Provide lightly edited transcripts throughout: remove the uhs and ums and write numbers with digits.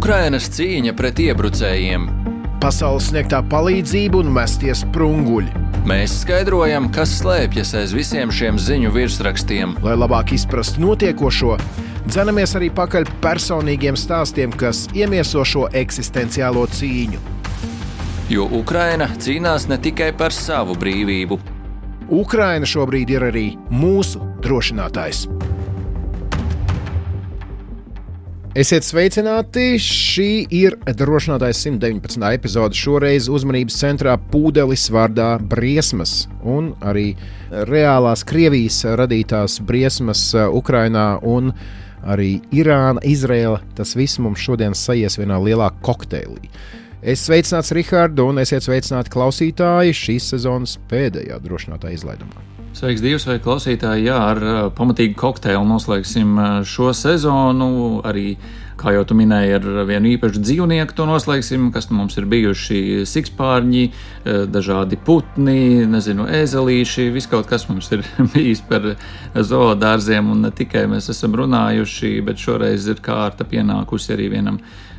Ukrainas cīņa pret iebrucējiem. Pasaules sniegtā palīdzība un mestie sprunguļi. Mēs skaidrojam, kas slēpjas aiz visiem šiem ziņu virsrakstiem. Lai labāk izprastu notiekošo, dzenamies arī pakaļ personīgiem stāstiem, kas iemieso šo eksistenciālo cīņu. Jo Ukraina cīnās ne tikai par savu brīvību. Ukraina šobrīd ir arī mūsu drošinātājs. Esiet sveicināti! Šī ir drošinātājs 119. epizode. Šoreiz uzmanības centrā pūdelis vārdā briesmas un arī reālās Krievijas radītās briesmas Ukrainā un arī Irāna, Izraela. Tas viss mums šodien sajies vienā lielā kokteilī. Es sveicināts Rihardu un esiet sveicināti klausītāji šīs sezonas pēdējā drošinātāja izlaidumā. Sveiks, Dievs, vai klausītāji, jā, ar pamatīgu kokteili noslēgsim šo sezonu, arī, kā jau tu minēji, ar vienu īpašu dzīvnieku to noslēgsim, kas mums ir bijuši sikspārņi, dažādi putni, ēzelīši, viss kaut kas mums ir bijis par zoodārziem, un ne tikai mēs esam runājuši, bet šoreiz ir kārta pienākusi arī vienam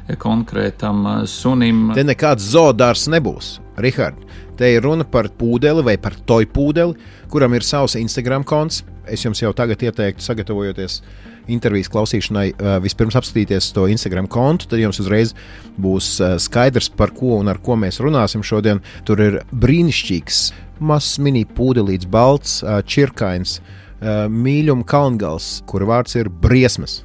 konkrētam sunim. Te nekāds zoodārs nebūs, Rihard. Te ir runa par pūdeli vai par toju pūdeli, kuram ir savs Instagram konts. Es jums jau tagad ieteiktu, sagatavojoties intervijas klausīšanai, vispirms apskatīties to Instagram kontu, tad jums uzreiz būs skaidrs, par ko un ar ko mēs runāsim šodien. Tur ir brīnišķīgs, mazs mini pūdelīts, balts, čirkains, mīļuma kalngals, kura vārds ir briesmas.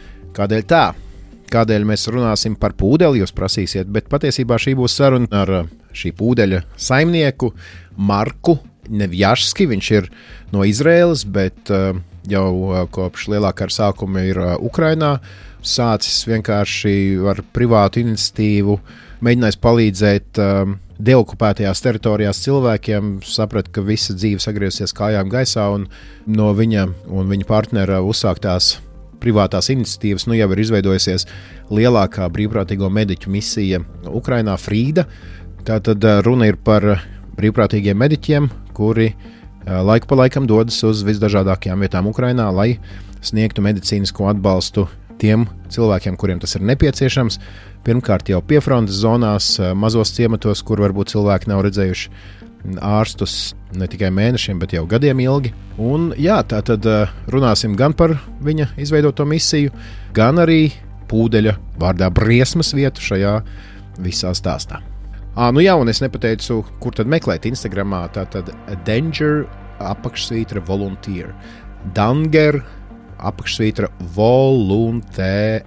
Kādēļ tā? Kādēļ mēs runāsim par pūdeli, jūs prasīsiet, bet patiesībā šī būs saruna ar šī pūdeļa saimnieku Marku Nevjašski. Viņš ir no Izraēlas, bet jau kopš lielā kara sākuma ir Ukrainā. Sācis vienkārši ar privātu iniciatīvu, mēģinājis palīdzēt deokupētajās teritorijās cilvēkiem, saprata, ka visa dzīve sagriezusies kājām gaisā, un no viņa un viņa partnera uzsāktās privātās iniciatīvas jau ir izveidojusies lielākā brīvprātīgo mediķu misija Ukrainā, Frīda. Tātad runa ir par brīvprātīgiem mediķiem, kuri laiku pa laikam dodas uz visdažādākajām vietām Ukrainā, lai sniegtu medicīnisko atbalstu tiem cilvēkiem, kuriem tas ir nepieciešams. Pirmkārt jau piefrontes zonās, mazos ciematos, kur varbūt cilvēki nav redzējuši ārstus ne tikai mēnešiem, bet jau gadiem ilgi. Un jā, tātad runāsim gan par viņa izveidoto misiju, gan arī pūdeļa vārdā briesmas vietu šajā visā stāstā. Un es nepateicu, kur tad meklēt Instagramā, tātad Danger _ volunteer. Danger _ volunteer.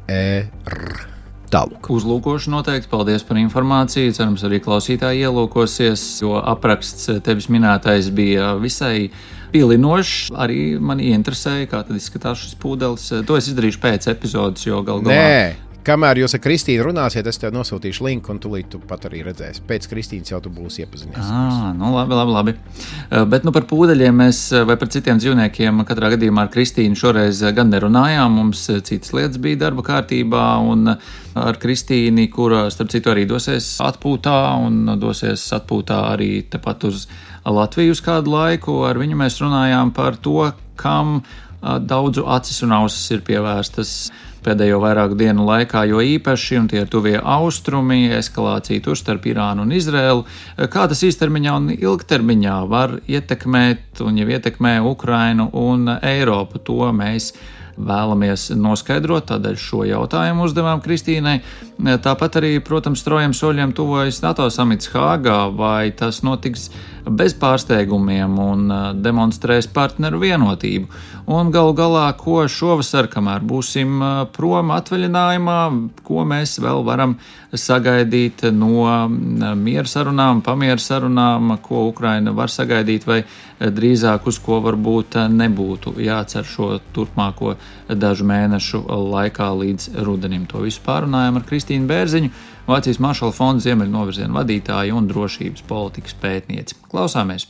Tālūk. Uzlūkošu noteikti, paldies par informāciju, cerams arī klausītāji ielūkosies, jo apraksts tevis minētais bija visai pilinošs, arī mani interesēja, kā tad izskatās šis pūdelis. To es izdarīšu pēc epizodes, jo galā. Nē, kamēr jūs ar Kristīnu runāsiet, es tev nosūtīšu linku, un tūlīt tu pat arī redzēsi. Pēc Kristīnas jau tu būsi iepazinies. Labi. Bet par pūdeļiem mēs vai par citiem dzīvniekiem katrā gadījumā ar Kristīnu šoreiz gan nerunājām. Mums citas lietas bija darba kārtībā, un ar Kristīni, kura starp citu arī dosies atpūtā, un dosies atpūtā arī tepat uz Latviju uz kādu laiku. Ar viņu mēs runājām par to, kam daudzu acis un ausis ir pievērstas pēdējo vairāku dienu laikā, jo īpaši, un tie ir tuvie austrumi, eskalācija tur starp Irānu un Izraēlu, kā tas īstermiņā un ilgtermiņā var ietekmēt un jau ietekmē Ukrainu un Eiropu. To mēs vēlamies noskaidrot, tādēļ šo jautājumu uzdevām Kristīnai. Tāpat arī, protams, strojiem soļiem tuvojas NATO samits Hāgā, vai tas notiks bez pārsteigumiem un demonstrēs partneru vienotību. Un galu galā, ko šovasar, kamēr būsim prom atvaļinājumā, ko mēs vēl varam sagaidīt no miera sarunām, pamiera sarunām, ko Ukraina var sagaidīt, vai drīzāk uz ko varbūt nebūtu jācer šo turpmāko dažu mēnešu laikā līdz rudenim. To visu pārunājam ar Kristīnu Bērziņu, Vācijas Maršala fonda Ziemeļu novirzienu vadītāju un drošības politikas pētnieci. Klausāmies!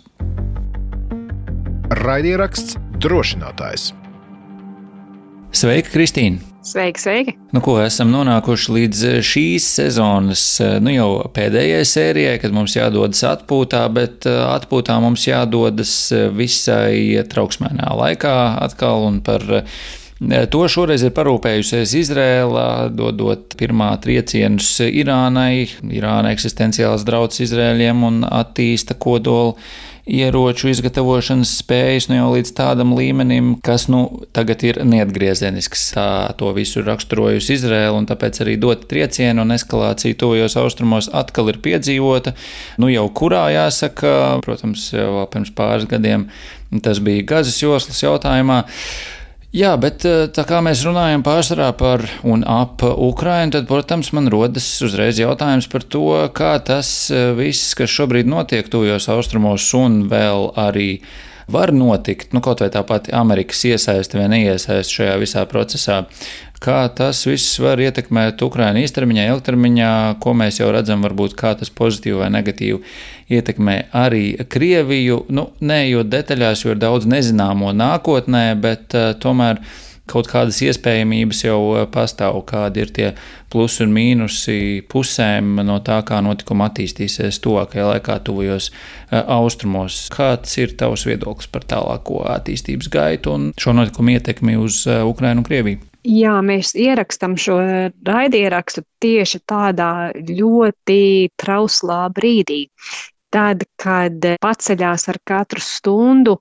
Raidieraksts drošinātājs. Sveika, Kristīna! Sveiki! Esam nonākuši līdz šīs sezonas, jau pēdējai sērijai, kad mums jādodas atpūtā, bet atpūtā mums jādodas visai trauksmēnā laikā atkal, un par To šoreiz ir parūpējusies Izrēla, dodot pirmā triecienus Irānai. Irāna eksistenciāls drauds Izrēļiem un attīsta kodolu ieroču izgatavošanas spējas jau līdz tādam līmenim, kas tagad ir neatgriezenisks. Tā to visu raksturojusi Izrēla, un tāpēc arī dot triecienu un eskalācija tuvajos austrumos atkal ir piedzīvota. Jau kurā jāsaka, protams, jau pirms pāris gadiem tas bija Gazas joslas jautājumā. Jā, bet tā kā mēs runājam pārsvarā par un ap Ukrainu, tad, protams, man rodas uzreiz jautājums par to, kā tas viss, kas šobrīd notiek tuvajos austrumos un vēl arī var notikt, kaut vai tā pati Amerikas iesaiste vai neiesaiste šajā visā procesā, kā tas viss var ietekmēt Ukrainu īstermiņā, ilgtermiņā, ko mēs jau redzam, varbūt kā tas pozitīvi vai negatīvi ietekmē arī Krieviju, neejot detaļās, jo ir daudz nezināmo nākotnē, bet tomēr kaut kādas iespējamības jau pastāv, kādi ir tie plusi un mīnusi pusēm no tā, kā notikuma attīstīsies tuvākajā laikā tuvajos austrumos. Kāds ir tavs viedoklis par tālāko attīstības gaitu un šo notikumu ietekmi uz Ukrainu un Krieviju? Jā, mēs ierakstam šo raidierakstu tieši tādā ļoti trauslā brīdī. Tad, kad paceļās ar katru stundu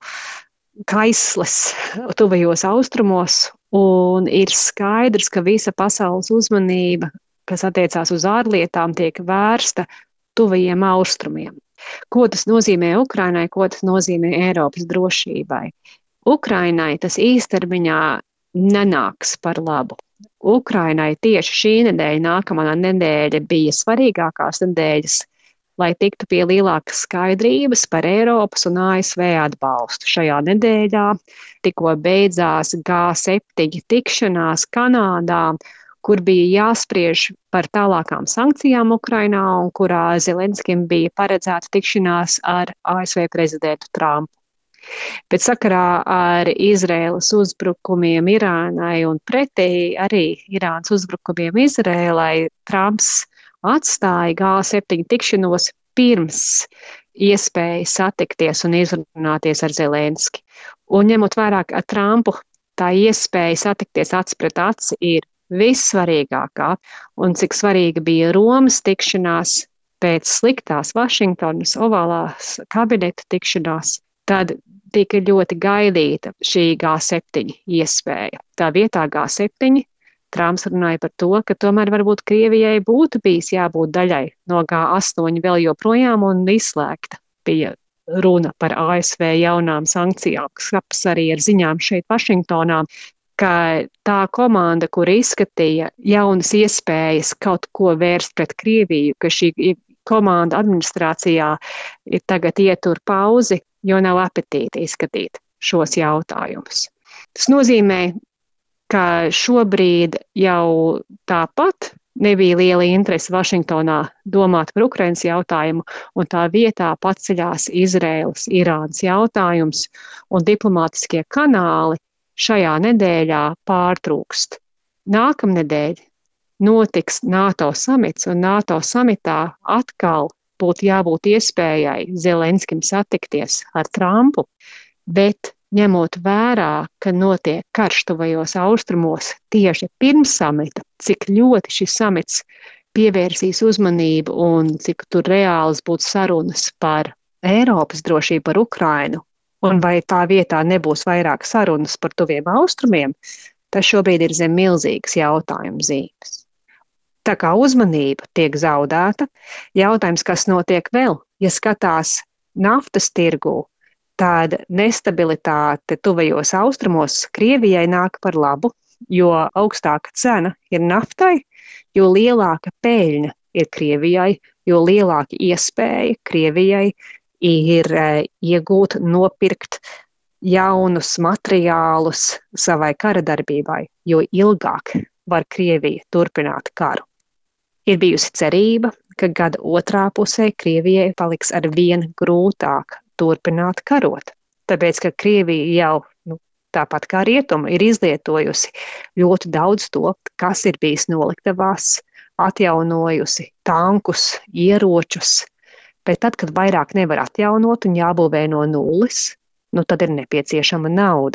kaisles tuvajos austrumos un ir skaidrs, ka visa pasaules uzmanība, kas attiecās uz ārlietām, tiek vērsta tuvajiem austrumiem. Ko tas nozīmē Ukrainai, ko tas nozīmē Eiropas drošībai? Ukrainai tas īstermiņā nenāks par labu. Ukrainai tieši šī nedēļa, nākamā nedēļa bija svarīgākās nedēļas, lai tiktu pie lielākas skaidrības par Eiropas un ASV atbalstu. Šajā nedēļā tikko beidzās G7 tikšanās Kanādā, kur bija jāspriež par tālākām sankcijām Ukrainā un kurā Zelenskim bija paredzēta tikšanās ar ASV prezidentu Trumpu. Bet sakarā ar Izraēlas uzbrukumiem Irānai un pretēji arī Irānas uzbrukumiem Izraēlai, Trumps atstāja G7 tikšanos pirms iespējas satikties un izrunāties ar Zelenski. Un ņemot vērā ar Trumpu, tā iespēja satikties acis pret aci ir vissvarīgākā. Un cik svarīga bija Romas tikšanās pēc sliktās Vašingtonas ovālās kabineta tikšanās, tad tika ļoti gaidīta šī G7 iespēja. Tā vietā G7 Trumps runāja par to, ka tomēr varbūt Krievijai būtu bijis jābūt daļai no G8 vēl joprojām un izslēgta bija runa par ASV jaunām sankcijām, kas sapas arī ar ziņām šeit Vašingtonā, ka tā komanda, kur izskatīja jaunas iespējas kaut ko vērst pret Krieviju, ka šī komanda administrācijā ir tagad ietur pauzi, jo nav apetīti izskatīt šos jautājumus. Tas nozīmē, ka šobrīd jau tāpat nebija liela interese Vašingtonā domāt par Ukrainas jautājumu, un tā vietā paceļās Izraēlas, Irānas jautājums, un diplomātiskie kanāli šajā nedēļā pārtrūkst. Nākamnedēļ notiks NATO samits, un NATO samitā atkal būtu jābūt iespējai Zelenskim satikties ar Trumpu, bet ņemot vērā, ka notiek karš tuvajos austrumos tieši pirms samita, cik ļoti šis samits pievērsīs uzmanību un cik tur reāls būtu sarunas par Eiropas drošību, par Ukrainu, un vai tā vietā nebūs vairāk sarunas par tuviem austrumiem, tas šobrīd ir zem milzīgas jautājuma zīmes. Tā kā uzmanība tiek zaudēta, jautājums, kas notiek vēl, ja skatās naftas tirgū, tad nestabilitāte tuvajos austrumos Krievijai nāk par labu, jo augstāka cena ir naftai, jo lielāka peļņa ir Krievijai, jo lielāka iespēja Krievijai ir iegūt, nopirkt jaunus materiālus savai kara darbībai, jo ilgāk var Krievija turpināt karu. Ir bijusi cerība, ka gada otrā pusē Krievijai paliks ar vien grūtāk turpināt karot, tāpēc, ka Krievija jau, tāpat kā rietumi, ir izlietojusi ļoti daudz to, kas ir bijis noliktavās, atjaunojusi tankus, ieročus, bet tad, kad vairāk nevar atjaunot un jābūvē no nulles, tad ir nepieciešama nauda.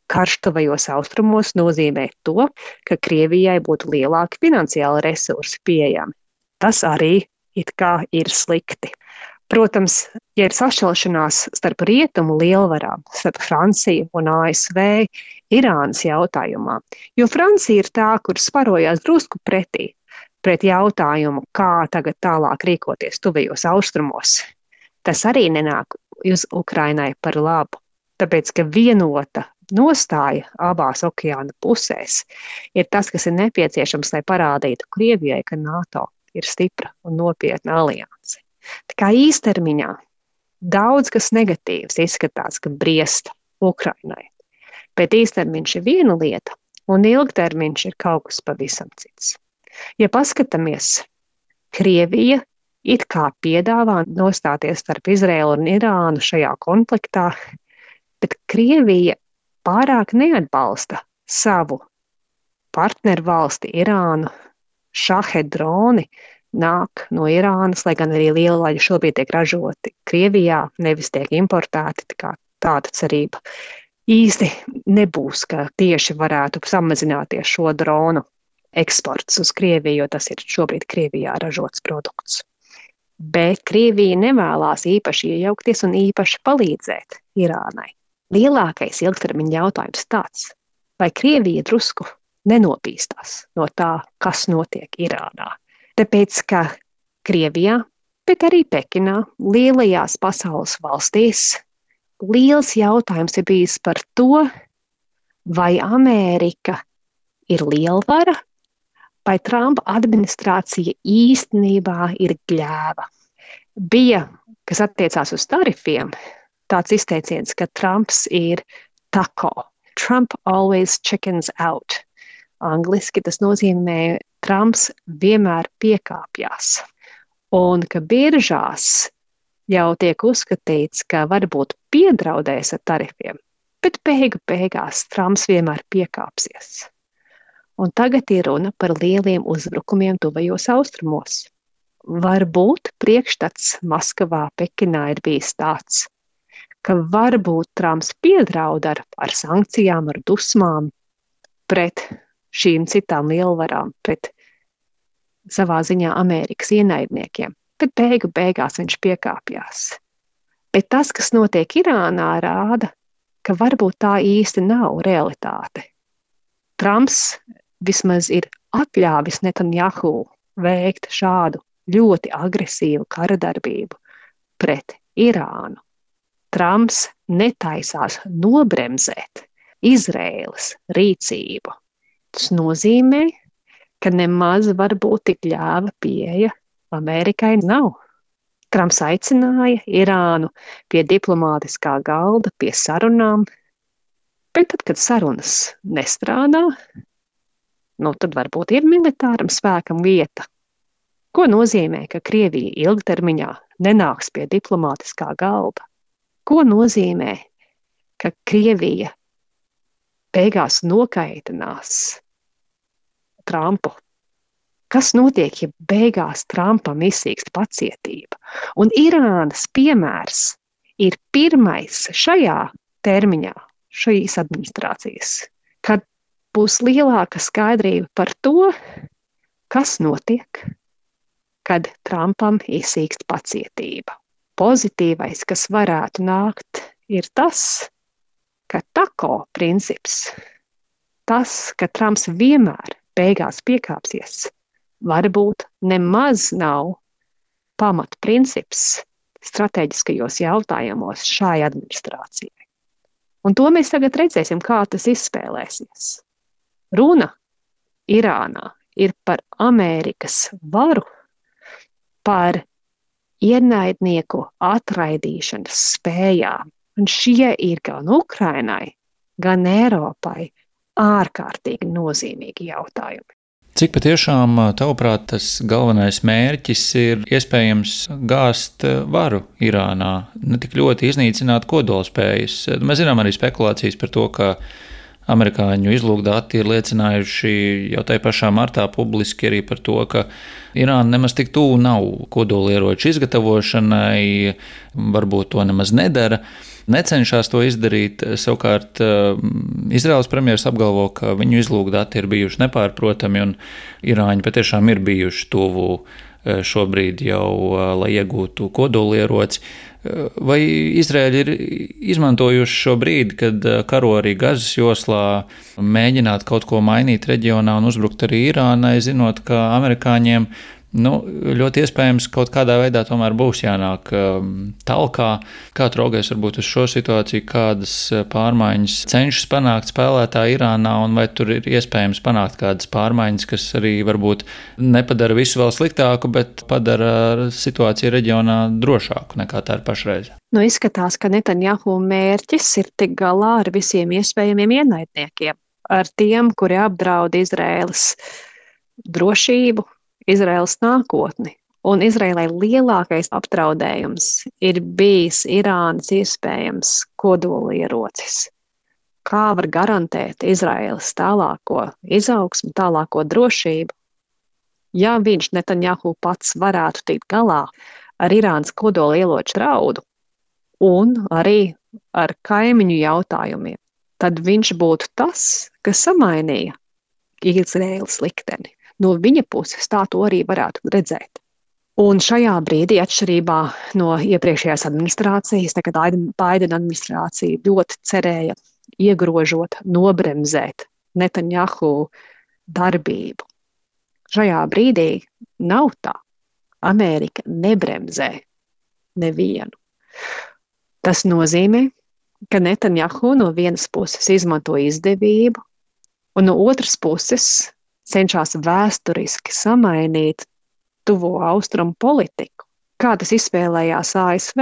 Karš tuvajos austrumos nozīmē to, ka Krievijai būtu lielāki finansiāli resursi pieejami. Tas arī it kā ir slikti. Protams, ja ir sašķelšanās starp rietumu lielvarām, starp Franciju un ASV, Irānas jautājumā, jo Francija ir tā, kur sparojās drusku pret jautājumu, kā tagad tālāk rīkoties tuvajos austrumos. Tas arī nenāk uz Ukrainai par labu, tāpēc, ka vienota nostāja abās okeāna pusēs ir tas, kas ir nepieciešams, lai parādītu Krievijai, ka NATO ir stipra un nopietna alianse. Tā kā īstermiņā daudz kas negatīvs izskatās, ka briest Ukrainai, bet īstermiņš ir viena lieta un ilgtermiņš ir kaut kas pavisam cits. Ja paskatāmies, Krievija it kā piedāvā nostāties starp Izraēlu un Irānu šajā konfliktā, bet Krievija pārāk neatbalsta savu partneru valsti Irānu. Šahed droni nāk no Irānas, lai gan arī lielvaļi šobrīd tiek ražoti Krievijā, nevis tiek importēti, tāda cerība īsti nebūs, ka tieši varētu samazināties šo dronu eksports uz Krieviju, jo tas ir šobrīd Krievijā ražots produkts. Bet Krievija nevēlās īpaši iejaukties un īpaši palīdzēt Irānai. Lielākais ilgtermiņa jautājums tāds, vai Krievija drusku nenopīstās no tā, kas notiek Irānā. Tāpēc, ka Krievijā, bet arī Pekinā, lielajās pasaules valstīs, liels jautājums ir bijis par to, vai Amerika ir lielvara, vai Trumpa administrācija īstenībā ir gļēva. Bija, kas attiecās uz tarifiem, tāds izteiciens, ka Trumps ir tako. Trump always chickens out. Angliski tas nozīmē, Trumps vienmēr piekāpjas. Un ka biržās jau tiek uzskatīts, ka varbūt piedraudēs ar tarifiem, bet beigās Trumps vienmēr piekāpsies. Un tagad ir runa par lieliem uzbrukumiem tuvajos austrumos. Varbūt priekšstats Maskavā, Pekinā ir bijis tāds, ka varbūt Trumps piedraud ar sankcijām, ar dusmām pret šīm citām lielvarām, pret savā ziņā Amerikas ienaidniekiem, bet beigās viņš piekāpjas. Bet tas, kas notiek Irānā, rāda, ka varbūt tā īsti nav realitāte. Trumps vismaz ir atļāvis Netanjahu veikt šādu ļoti agresīvu karadarbību pret Irānu. Trumps netaisās nobremzēt Izraēlas rīcību. Tas nozīmē, ka nemaz varbūt tik ļāva pieeja Amerikai nav. Trumps aicināja Irānu pie diplomātiskā galda, pie sarunām, bet tad, kad sarunas nestrādā, tad varbūt ir militāram spēkam vieta. Ko nozīmē, ka Krievija ilgtermiņā nenāks pie diplomātiskā galda? Ko nozīmē, ka Krievija beigās nokaitinās Trumpu? Kas notiek, ja beigās Trumpam izsīkst pacietība? Un Irānas piemērs ir pirmais šajā termiņā, šīs administrācijas, kad būs lielāka skaidrība par to, kas notiek, kad Trumpam izsīkst pacietība. Pozitīvais, kas varētu nākt, ir tas, ka tako princips, tas, ka Trumps vienmēr beigās piekāpsies, varbūt nemaz nav pamatprincips strateģiskajos jautājumos šai administrācijai. Un to mēs tagad redzēsim, kā tas izspēlēsies. Runa Irānā ir par Amerikas varu, par ienaidnieku atraidīšanas spējām. Un šie ir gan Ukrainai, gan Eiropai ārkārtīgi nozīmīgi jautājumi. Cik patiešām, tavuprāt, tas galvenais mērķis ir iespējams gāzt varu Irānā, ne tik ļoti iznīcināt kodolspējas? Mēs zinām arī spekulācijas par to, ka amerikāņu izlūkdati ir liecinājuši jau tajā pašā martā publiski arī par to, ka Irāna nemaz tik tuvu nav kodolieroču izgatavošanai, varbūt to nemaz nedara. necenšas to izdarīt. Savukārt Izraēlas premjeras apgalvo, ka viņu izlūkdati ir bijuši nepārprotami un irāņi patiešām ir bijuši tuvu šobrīd jau, lai iegūtu kodolieroci. Vai Izraēļi ir izmantojuši šo brīdi, kad karo arī Gazas joslā, mēģināt kaut ko mainīt reģionā un uzbrukt arī Irānai, zinot, ka amerikāņiem ļoti iespējams kaut kādā veidā tomēr būs jānāk talkā. Kā tu raugies varbūt uz šo situāciju, kādas pārmaiņas cenšas panākt spēlētāji Irānā, un vai tur ir iespējams panākt kādas pārmaiņas, kas arī varbūt nepadara visu vēl sliktāku, bet padara situāciju reģionā drošāku nekā tā ir pašreiz? Izskatās, ka Netanjahu mērķis ir tik galā ar visiem iespējamiem ienaidniekiem, ar tiem, kuri apdraud Izraēlas drošību, Izraēlas nākotni. Un Izraēlai lielākais apdraudējums ir bijis Irānas iespējams kodolierocis. Kā var garantēt Izraēlas tālāko izaugsmu, tālāko drošību, ja viņš Netanjahu pats varētu tikt galā ar Irānas kodolieroču draudu un arī ar kaimiņu jautājumiem, tad viņš būtu tas, kas samainīja Izraēlas likteni. No viņa puses tā to arī varētu redzēt. Un šajā brīdī, atšķirībā no iepriekšējās administrācijas, tagad Baidena administrācija ļoti cerēja iegrožot, nobremzēt Netanjahu darbību. Šajā brīdī nav tā. Amerika nebremzē nevienu. Tas nozīmē, ka Netanjahu no vienas puses izmanto izdevību, un no otras puses cenšas vēsturiski samainīt tuvo austrumu politiku. Kā tas izspēlējās ASV?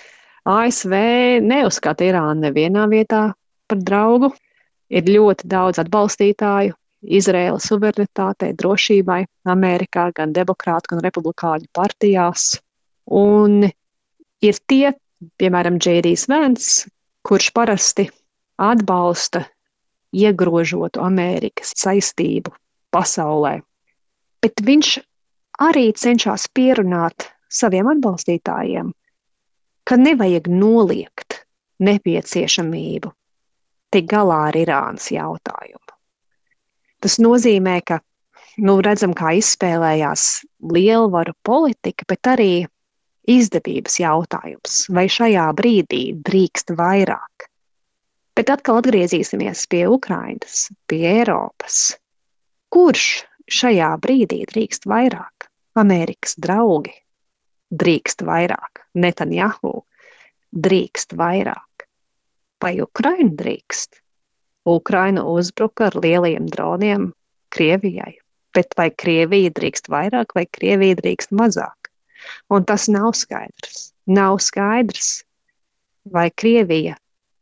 ASV neuzskata Irānu nevienā vietā par draugu. Ir ļoti daudz atbalstītāju Izraēlas suverenitātei, drošībai Amerikā, gan demokrātu, gan republikāņu partijās. Un ir tie, piemēram, J.D. Vance, kurš parasti atbalsta iegrožotu Amerikas saistību pasaulē. Bet viņš arī cenšas pierunāt saviem atbalstītājiem, ka nevajag noliegt nepieciešamību tik galā ar Irānas jautājumu. Tas nozīmē, ka redzam, kā izspēlējās lielvaru politika, bet arī izdevības jautājums, vai šajā brīdī drīkst vairāk. Bet atkal atgriezīsimies pie Ukrainas, pie Eiropas. Kurš šajā brīdī drīkst vairāk? Amerikas draugi drīkst vairāk, Netanjahu drīkst vairāk. Vai Ukraina drīkst? Ukraina uzbruka ar lieliem droniem Krievijai, bet vai Krievija drīkst vairāk vai Krievija drīkst mazāk? Un tas nav skaidrs. Nav skaidrs, vai Krievija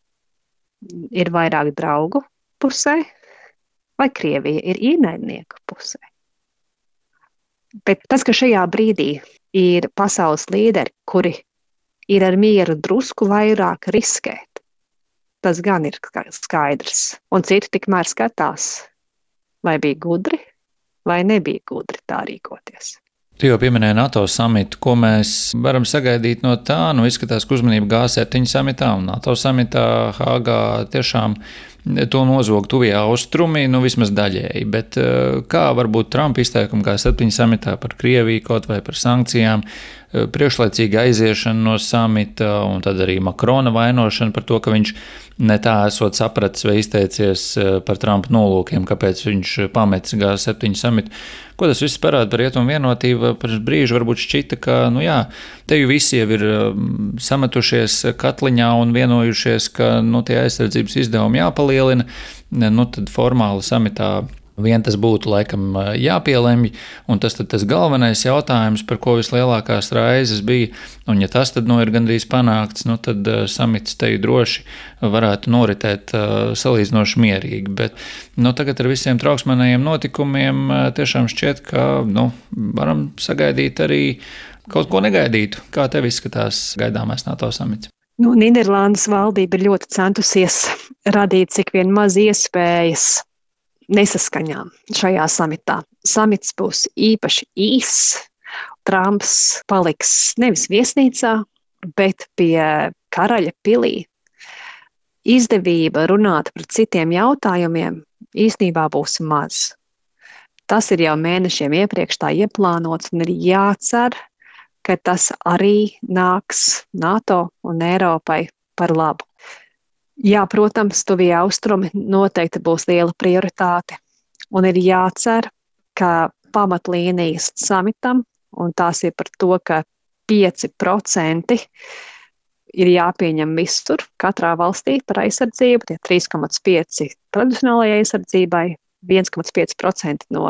ir vairāk draugu pusē, vai Krievija ir ienaidnieku pusē. Bet tas, ka šajā brīdī ir pasaules līderi, kuri ir ar mieru drusku vairāk riskēt, tas gan ir skaidrs. Un citi tikmēr skatās, vai bija gudri, vai nebija gudri tā rīkoties. Tu jau pieminēji NATO samitu, ko mēs varam sagaidīt no tā. Izskatās, ka uzmanība G7 samitā un NATO samitā Hāgā tiešām to nozog tuvie austrumi, vismaz daļēji. Bet kā varbūt Trumpa izteikumi G7 samitā par Krieviju kaut vai par sankcijām, priekšlaicīga aiziešana no samita un tad arī Makrona vainošana par to, ka viņš ne tā esot sapratis vai izteicies par Trumpa nolūkiem, kāpēc viņš pametis G7 samitu. Ko tas viss parāda par rietumu vienotību? Par brīžu varbūt šķita, ka, te jau visi jau ir sametušies katliņā un vienojušies, ka, tie aizsardzības izdevumi jāpalielina, tad formāli samitā vien tas būtu laikam jāpielemj, un tas tad tas galvenais jautājums, par ko vislielākās raizes bija, un ja tas tad ir gandrīz panākts, tad samits te droši varētu noritēt salīdzinoši mierīgi, bet tagad ar visiem trauksmanajiem notikumiem tiešām šķiet, ka varam sagaidīt arī kaut ko negaidītu. Kā tev izskatās gaidāmais NATO samits? Nīderlandes valdība ir ļoti centusies radīt cik vien maz iespējas nesaskaņām šajā samitā. Samits būs īpaši īss. Trumps paliks nevis viesnīcā, bet pie Karaļa pilī. izdevība runāt par citiem jautājumiem īstenībā būs maz. Tas ir jau mēnešiem iepriekš tā ieplānots un ir jācer, ka tas arī nāks NATO un Eiropai par labu. Jā, protams, tuvie austrumi noteikti būs liela prioritāte un ir jācer, ka pamatlīnijas samitam, un tās ir par to, ka 5% ir jāpieņem visur, katrā valstī par aizsardzību, tie 3,5% tradicionālajai aizsardzībai, 1,5% no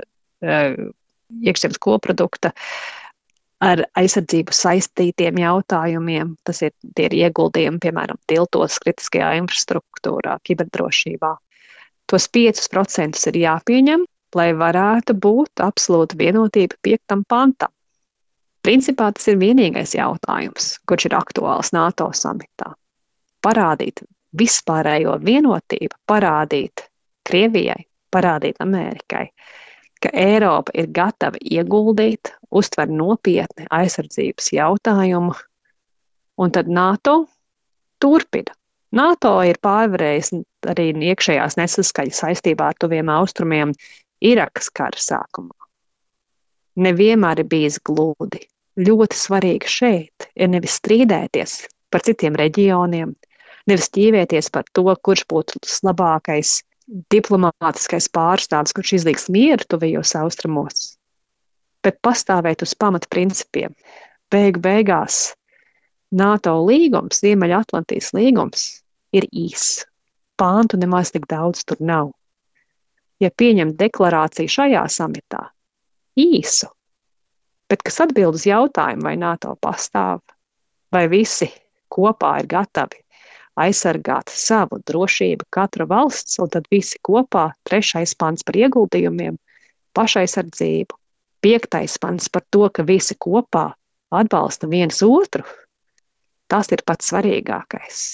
iekšzemes koprodukta ar aizsardzību saistītiem jautājumiem. Tie ir ieguldījumi, piemēram, tiltos, kritiskajā infrastruktūrā, kiberdrošībā. Tos 5% ir jāpieņem, lai varētu būt absolūta vienotība 5. pantam. Principā tas ir vienīgais jautājums, kurš ir aktuāls NATO samitā. Parādīt vispārējo vienotību, parādīt Krievijai, parādīt Amerikai, ka Eiropa ir gatava ieguldīt, uztver nopietni aizsardzības jautājumu, un tad NATO turpina. NATO ir pārvarējis arī iekšējās nesaskaņas saistībā ar tuviem austrumiem Irakas kara sākumā. Nevienmēr ir bijis glūdi. Ļoti svarīgi šeit ir nevis strīdēties par citiem reģioniem, nevis ķīvēties par to, kurš būtu labākais diplomātiskais pārstāvis, kurš izlīgs mieru tuvajos austrumos, bet pastāvēt uz pamatprincipiem. Beigās NATO līgums, Ziemeļatlantijas līgums, ir īss. Pāntu nemaz tik daudz tur nav. Ja pieņem deklarāciju šajā samitā, īsu, bet kas atbild uz jautājumu, vai NATO pastāv, vai visi kopā ir gatavi aizsargāt savu drošību, katra valsts, un tad visi kopā 3. pants par ieguldījumiem, pašaizsardzību, 5. pants par to, ka visi kopā atbalsta viens otru, tas ir pats svarīgākais.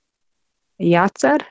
Jācer,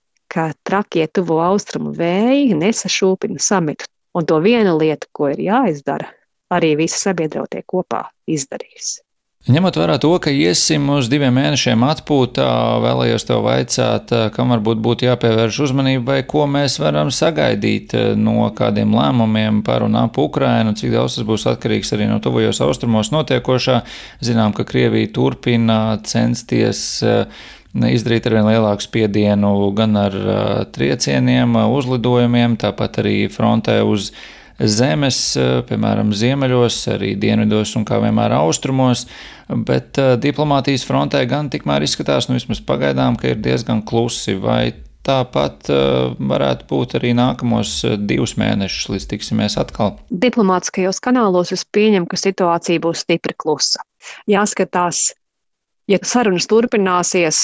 ka trakie tuvo austrumu vēji nesašūpina samitu, un to viena lieta, ko ir jāizdara, arī visi sabiedrotie kopā izdarīs. Ņemot vērā to, ka iesim uz 2 mēnešiem atpūtā, vēlējos tev vaicāt, kam varbūt būtu jāpievērš uzmanība vai ko mēs varam sagaidīt no kādiem lēmumiem par un ap Ukrainu, cik daudz tas būs atkarīgs arī no tuvajos austrumos notiekošā. Zinām, ka Krievija turpina censties izdarīt arvien lielāku spiedienu gan ar triecieniem, uzlidojumiem, tāpat arī frontē uz zemes, piemēram, ziemeļos, arī dienvidos un kā vienmēr austrumos, bet diplomātijas frontē gan tikmēr izskatās, vismaz pagaidām, ka ir diezgan klusi, vai tāpat varētu būt arī nākamos 2 mēnešus, līdz tiksimies atkal? Diplomātiskajos kanālos es pieņemu, ka situācija būs stipri klusa. Jāskatās, ja sarunas turpināsies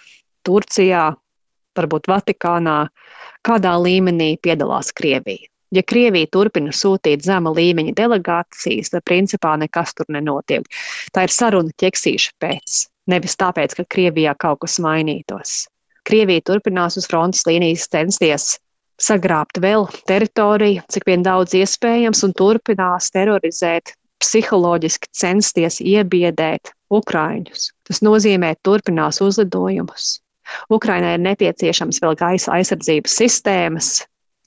Turcijā, varbūt Vatikānā, kādā līmenī piedalās Krievija. Ja Krievija turpina sūtīt zema līmeņa delegācijas, tad principā nekas tur nenotiek. Tā ir saruna ķeksīša pēc, nevis tāpēc, ka Krievijā kaut kas mainītos. Krievija turpinās uz frontes līnijas censties sagrābt vēl teritoriju, cik vien daudz iespējams, un turpinās terorizēt, psiholoģiski censties iebiedēt ukraiņus. Tas nozīmē turpinās uzlidojumus. Ukrainai ir nepieciešams vēl gaisa aizsardzības sistēmas,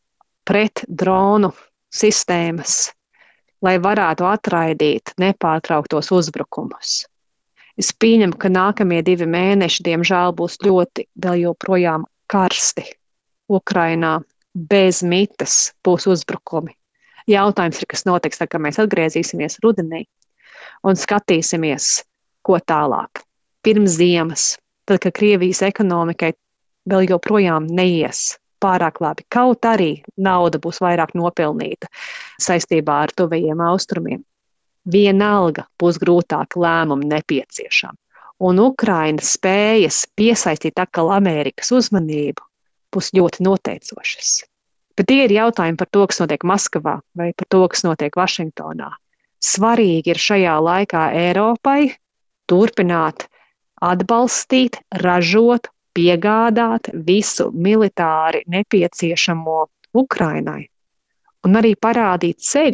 pret dronu sistēmas, lai varētu atraidīt nepārtrauktos uzbrukumus. Es pieņemu, ka nākamie 2 mēneši, diemžēl, būs ļoti vēl joprojām karsti. Ukrainā bez mitas būs uzbrukumi. Jautājums ir, kas notiks, tad, kad mēs atgriezīsimies rudenī un skatīsimies, ko tālāk. Pirms ziemas, tad, kad Krievijas ekonomikai vēl joprojām neies pārāk labi. Kaut arī nauda būs vairāk nopelnīta saistībā ar tuvajiem austrumiem. Vienalga būs grūtāki lēmumi nepieciešami. Un Ukrainas spējas piesaistīt atkal Amerikas uzmanību būs ļoti noteicošas. Bet tie ir jautājumi par to, kas notiek Maskavā vai par to, kas notiek Vašingtonā. Svarīgi ir šajā laikā Eiropai turpināt atbalstīt, ražot, piegādāt visu militāri nepieciešamo Ukrainai un arī parādīt ceļu,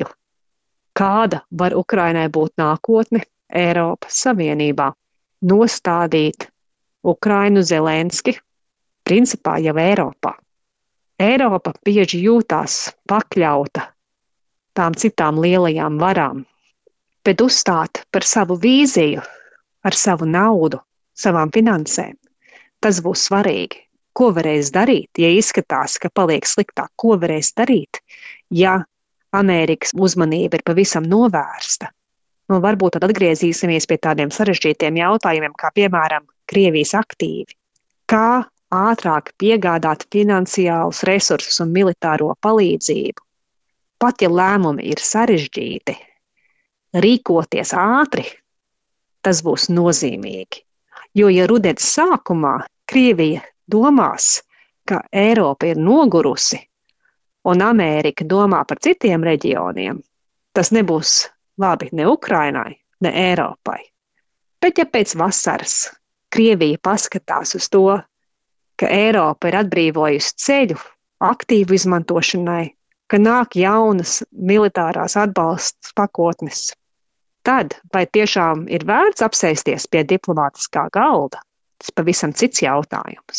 kāda var Ukrainai būt nākotne Eiropas Savienībā. Nostādīt Ukrainu Zelenski principā jau Eiropā. Eiropa bieži jūtās pakļauta tām citām lielajām varām, bet uzstāt par savu vīziju, ar savu naudu, savām finansēm, tas būs svarīgi. Ko varēs darīt, ja izskatās, ka paliek sliktāk? Ko varēs darīt, ja Amerikas uzmanība ir pavisam novērsta? Nu, varbūt tad atgriezīsimies pie tādiem sarežģītiem jautājumiem, kā piemēram Krievijas aktīvi. Kā ātrāk piegādāt finansiālus resursus un militāro palīdzību? Pat ja lēmumi ir sarežģīti, rīkoties ātri, tas būs nozīmīgi. Jo, ja rudens sākumā Krievija domās, ka Eiropa ir nogurusi un Amerika domā par citiem reģioniem, tas nebūs labi ne Ukrainai, ne Eiropai. Bet ja pēc vasaras Krievija paskatās uz to, ka Eiropa ir atbrīvojusi ceļu aktīvu izmantošanai, ka nāk jaunas militārās atbalsta pakotnes, tad vai tiešām ir vērts apsēsties pie diplomātiskā galda? Tas pavisam cits jautājums.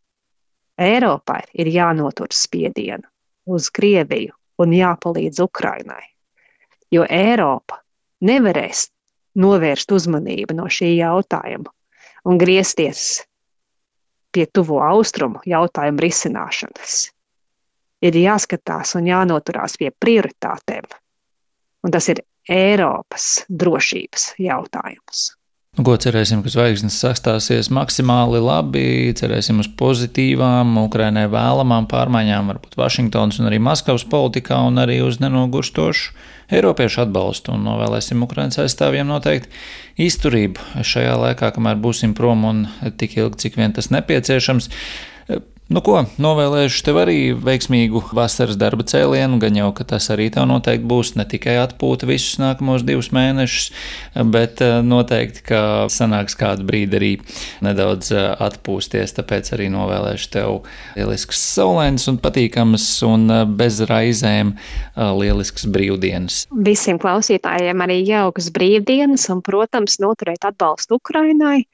Eiropai ir jānotur spiedienu uz Krieviju un jāpalīdz Ukrainai, jo Eiropa nevarēs novērst uzmanību no šī jautājuma un griezties pie tuvo austrumu jautājumu risināšanas. Ir jāskatās un jānoturās pie prioritātēm, un tas ir Eiropas drošības jautājums. Ko cerēsim, ka zvaigznes sastāsies maksimāli labi, cerēsim uz pozitīvām, Ukrainai vēlamām pārmaiņām, varbūt Vašingtonas un arī Maskavas politikā un arī uz nenogurstošu Eiropiešu atbalstu un novēlēsim Ukrainas aizstāvjiem noteikti izturību šajā laikā, kamēr būsim prom un tik ilgi, cik vien tas nepieciešams. Nu ko, novēlēšu tev arī veiksmīgu vasaras darba cēlienu, gan jau, ka tas arī tev noteikti būs ne tikai atpūta visus nākamos 2 mēnešus, bet noteikti, ka sanāks kādu brīdi arī nedaudz atpūsties, tāpēc arī novēlēšu tev lielisks saulēns un patīkams un bez raizēm lielisks brīvdienas. Visiem klausītājiem arī jaukas brīvdienas un, protams, noturēt atbalstu Ukrainai.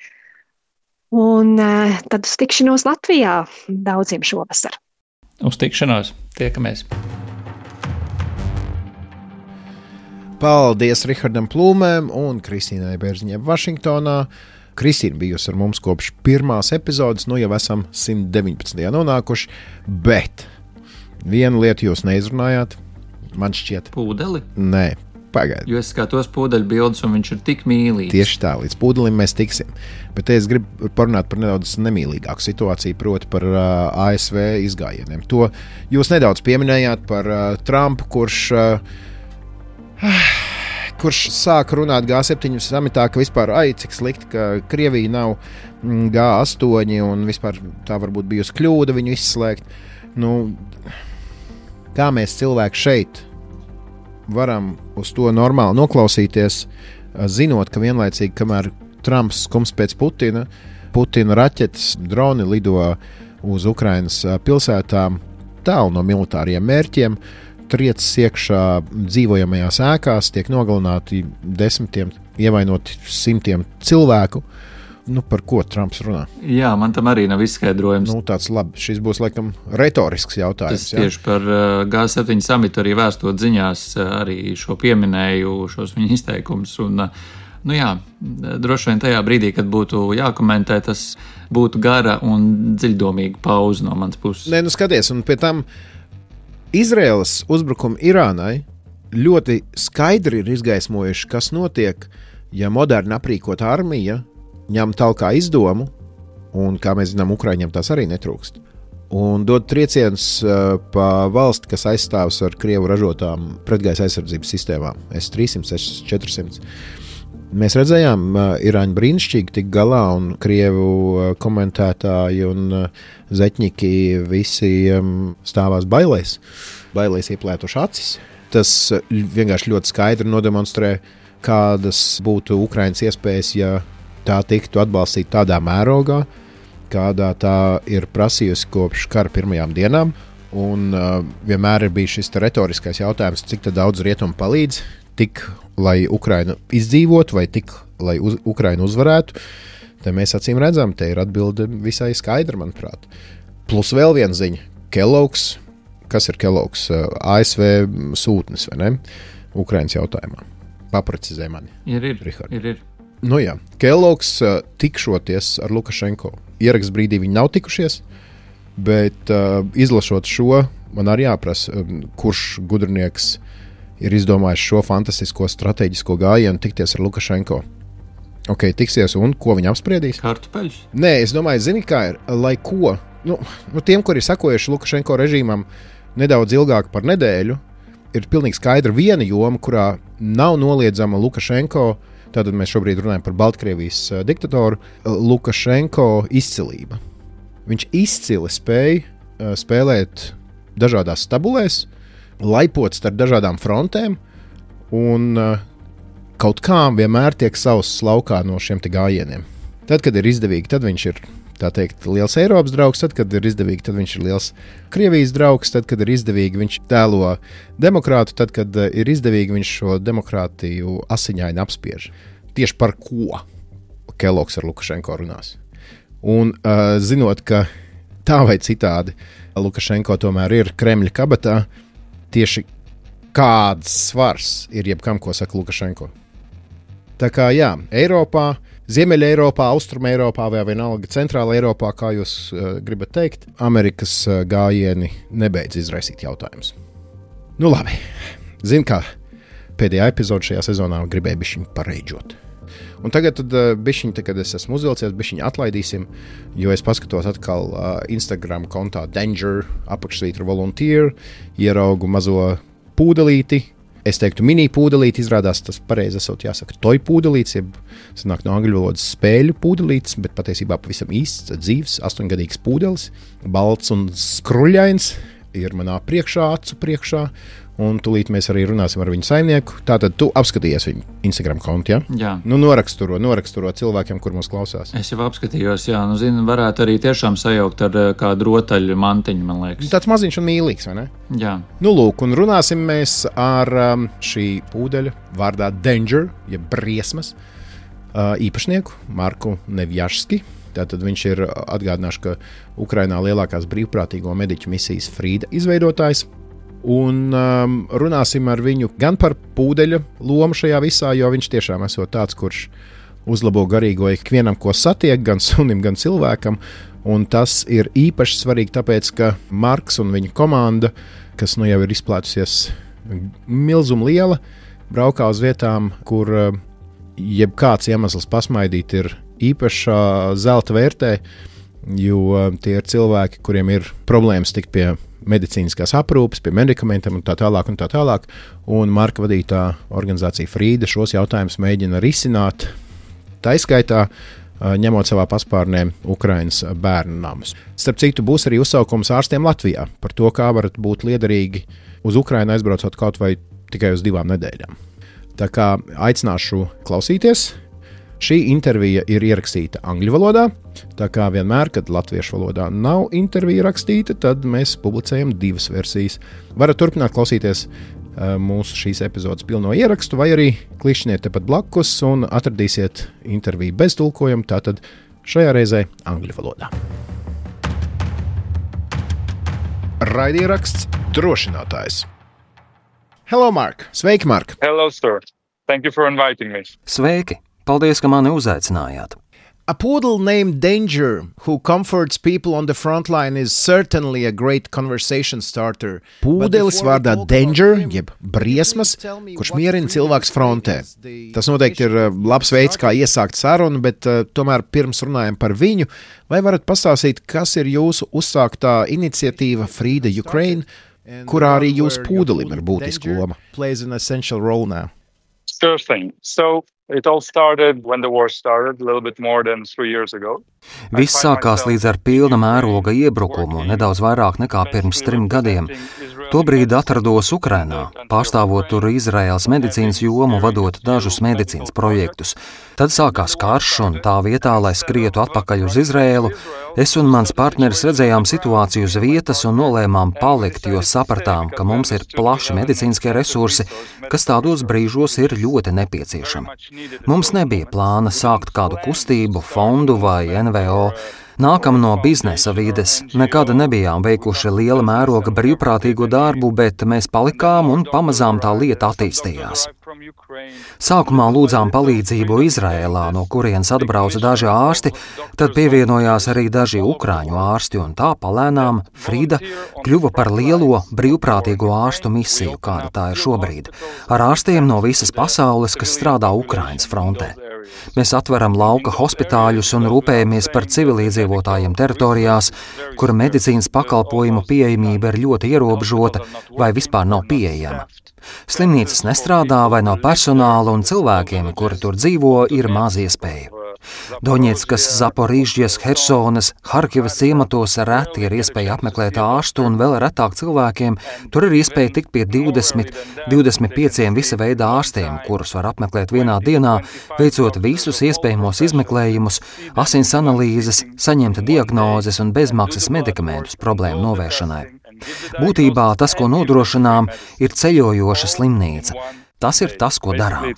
Un tad uz tikšanos Latvijā daudziem šovasar. Uz tikšanos, tiekamies. Paldies Rihardam Plūmēm un Kristīnai Bērziņai Vašingtonā. Kristīna bijusi ar mums kopš pirmās epizodes, nu jau esam 119. nonākuši, bet vienu lietu jūs neizrunājāt, man šķiet. Pūdeli? Nē. Pagaidi. Jo es skatos pūdeļu bildes, un viņš ir tik mīlīgs. Tieši tā, līdz pūdelim mēs tiksim. Bet es gribu parunāt par nedaudz nemīlīgāku situāciju, proti par ASV izgājieniem. To jūs nedaudz pieminējāt par Trumpu, kurš sāk runāt G7 samitā, ka vispār, cik slikti, ka Krievija nav G8 un vispār tā varbūt bijusi kļūda viņu izslēgt. Nu, kā mēs cilvēki šeit varam uz to normāli noklausīties, zinot, ka vienlaicīgi, kamēr Trumps skums pēc Putina raķetes, droni lido uz Ukrainas pilsētām tālu no militāriem mērķiem, triecas iekšā dzīvojamajās ēkās, tiek nogalināti 10, ievainoti 100 cilvēku. Nu, par ko Trumps runā? Jā, man tam arī nav izskaidrojums. Nu, tāds labi, šis būs laikam retorisks jautājums. Tas tieši par G7 samitu arī vēstot ziņās, arī šo pieminēju, šos viņa izteikumus. Un, nu jā, droši vien tajā brīdī, kad būtu jākomentē, tas būtu gara un dziļdomīga pauze no manas puses. Nē, nu skaties, un pie tam Izraēlas uzbrukumi Irānai ļoti skaidri ir izgaismojuši, kas notiek, ja moderni aprīkota armija ņem talkā izdomu, un, kā mēs zinām, Ukraiņiem tās arī netrūkst, un dod triecienus pa valsti, kas aizstāvs ar Krievu ražotām pretgaisa aizsardzības sistēmām, S-300, S-400. Mēs redzējām, Irāņi brīnišķīgi tik galā, un Krievu komentētāji un zeķņiki visi stāvās bailēs ieplētuši acis. Tas vienkārši ļoti skaidri nodemonstrē, kādas būtu Ukrainas iespējas, ja tā tiktu atbalstīta tādā mērogā, kādā tā ir prasījusi kopš kara pirmajām dienām. Un vienmēr ir bijis šis retoriskais jautājums, cik daudz rietumu palīdz, tik, lai Ukraina izdzīvotu, vai tik, lai Ukraina uzvarētu. Te mēs acīm redzam, te ir atbilde visai skaidra, manuprāt. Plus vēl viena ziņa. Kellogg's, kas ir Kellogg's? ASV sūtnis, vai ne? Ukrainas jautājumā. Paprecizē mani. Richard. Ir. Nu jā, Kellogg's tikšoties ar Lukašenko. Ieraksts brīdī viņi nav tikušies, bet izlasot šo, man arī jāprasa, kurš gudrinieks ir izdomājis šo fantastisko strateģisko gājienu tikties ar Lukašenko. Ok, tiksies un ko viņi apspriedīs? Kartupeļus? Nē, es domāju, zini kā ir, lai ko? Nu, tiem, kuri sekojuši Lukašenko režīmam nedaudz ilgāk par nedēļu, ir pilnīgi skaidra viena joma, kurā nav noliedzama Lukašenko. Tātad mēs šobrīd runājam par Baltkrievijas diktatoru, Lukašenko izcilība. Viņš izcili spēja spēlēt dažādās stabulēs, laipot starp dažādām frontēm, un kaut kā vienmēr tiek savs laukā no šiem te gājieniem. Tad, kad ir izdevīgi, tad viņš ir, tā teikt, liels Eiropas draugs, tad, kad ir izdevīgi, tad viņš ir liels Krievijas draugs, tad, kad ir izdevīgi, viņš tēlo demokrātu, tad, kad ir izdevīgi, viņš šo demokrātiju asiņaini apspiež. Tieši par ko Kellogg's ar Lukašenko runās. Un zinot, ka tā vai citādi Lukašenko tomēr ir Kremļa kabatā, tieši kāds svars ir jebkam, ko saka Lukašenko. Tā kā jā, Eiropā, Ziemeļa Eiropā, Austruma Eiropā vai vienalga Centrāla Eiropā, kā jūs gribat teikt, Amerikas gājieni nebeidz izraisīt jautājumus. Nu labi, zinu, kā pēdējā epizode šajā sezonā gribēju bišķiņu pareidžot. Un tagad, bišķiņi, kad es esmu uzvilcies, bišķiņi atlaidīsim, jo es paskatos atkal Instagram kontā Danger, apakšsvītra Volunteer, ieraugu mazo pūdelīti. Es teiktu, mini pūdelīti, izrādās tas pareizi esot jāsaka toy pūdelīts, jeb sanāk no angļu valodas spēļu pūdelīts, bet patiesībā pavisam īsts, dzīves, 8-gadīgs pūdelis, balts un skruļains, ir manā priekšā, acu priekšā, un tūlīt mēs arī runāsim ar viņu saimnieku. Tātad tu apskatījies viņu Instagram kontu, ja? Jā. Nu, noraksturo cilvēkiem, kur mūs klausās. Es jau apskatījos, jā, nu zinu, varētu arī tiešām sajaukt ar kādu rotaļu mantiņu, man liekas. Tāds maziņš un mīlīgs, vai ne? Jā. Nu, lūk, un runāsim mēs ar šī pūdeļa vārdā Danger, ja briesmas, īpašnieku Marku Nevjašski. Tātad viņš ir, atgādināšu, ka Ukrainā lielākās brīvprātīgo mediķu misijas Frīda izveidotājs. Un runāsim ar viņu gan par pūdeļa lomu šajā visā, jo viņš tiešām esot tāds, kurš uzlabo garīgo ikvienam, ko satiek, gan sunim, gan cilvēkam. Un tas ir īpaši svarīgi, tāpēc, ka Marks un viņa komanda, kas nu jau ir izplētusies milzum liela, braukā uz vietām, kur jebkāds iemesls pasmaidīt ir īpašā zelta vērtē, jo tie ir cilvēki, kuriem ir problēmas tikt pie medicīniskās aprūpes, pie medikamentiem un tā tālāk. Un Marka vadītā organizācija Frīda šos jautājumus mēģina risināt, taiskaitā ņemot savā paspārnē Ukrainas bērnu namus. Starp citu, būs arī uzsaukums ārstiem Latvijā par to, kā varat būt liederīgi uz Ukrainu aizbraucot kaut vai tikai uz 2 nedēļām. Tā kā aicināšu klausīties. Šī intervija ir ierakstīta angļu valodā, tā kā vienmēr, kad latviešu valodā nav intervija rakstīta, tad mēs publicējam 2 versijas. Varat turpināt klausīties mūsu šīs epizodes pilno ierakstu, vai arī klišķiniet tepat blakus un atradīsiet interviju bez tulkojuma, tātad šajā reizē angļu valodā. Raidieraksts drošinātājs. Hello, Mark! Sveiki, Mark! Hello, sir. Thank you for inviting me. Sveiki! Paldies, ka mani uzaicinājāt. A poodle named Danger, who comforts people on the front line, is certainly a great conversation starter. Pūdelis vārdā Danger, jeb briesmas, kurš mierina cilvēks frontē. Tas noteikti ir labs veids, kā iesākt sarunu, bet tomēr pirms runājam par viņu, vai varat pastāstīt, kas ir jūsu uzsāktā iniciatīva Frīda Ukraine, kurā arī jūsu pūdelim ir būtiska loma? Plays an essential role now. Sure thing. So it all started when the war started, a little bit more than 3 years ago. Viss sākās līdz ar pilna mēroga iebrukumu, nedaudz vairāk nekā pirms 3 gadiem. Tobrīd atrados Ukrainā, pārstāvot tur Izraēlas medicīnas jomu, vadot dažus medicīnas projektus. Tad sākās karš, un tā vietā, lai skrietu atpakaļ uz Izraēlu, es un mans partneris redzējām situāciju uz vietas un nolēmām palikt, jo sapratām, ka mums ir plaši medicīniskie resursi, kas tādos brīžos ir ļoti nepieciešami. Mums nebija plāna sākt kādu kustību, fondu vai NVO. Nākam no biznesa vides, nekad nebijām veikuši liela mēroga brīvprātīgo darbu, bet mēs palikām un pamazām tā lieta attīstījās. Sākumā lūdzām palīdzību Izrēlā, no kurienes atbrauca daži ārsti, tad pievienojās arī daži ukrāņu ārsti, un tā palēnām Frida kļuva par lielo brīvprātīgo ārstu misiju, kāda tā ir šobrīd, ar ārstiem no visas pasaules, kas strādā Ukrainas frontē. Mēs atveram lauka hospitāļus un rūpējamies par civiliedzīvotājiem teritorijās, kura medicīnas pakalpojumu pieejamība ir ļoti ierobežota vai vispār nav pieejama. Slimnīcas nestrādā vai nav personāla un cilvēkiem, kuri tur dzīvo, ir maz iespēja. Doņetskas, Zaporīžģes, Hersonas, Harkivas ciematos reti ir iespēja apmeklēt ārstu un vēl retāk cilvēkiem tur ir iespēja tikt pie 20-25 visa veida ārstiem, kurus var apmeklēt vienā dienā, veicot visus iespējamos izmeklējumus, asins analīzes, saņemt diagnozes un bezmaksas medikamentus problēmu novēršanai. Būtībā tas, ko nodrošinām, ir ceļojoša slimnīca. Tas ir tas, ko darām.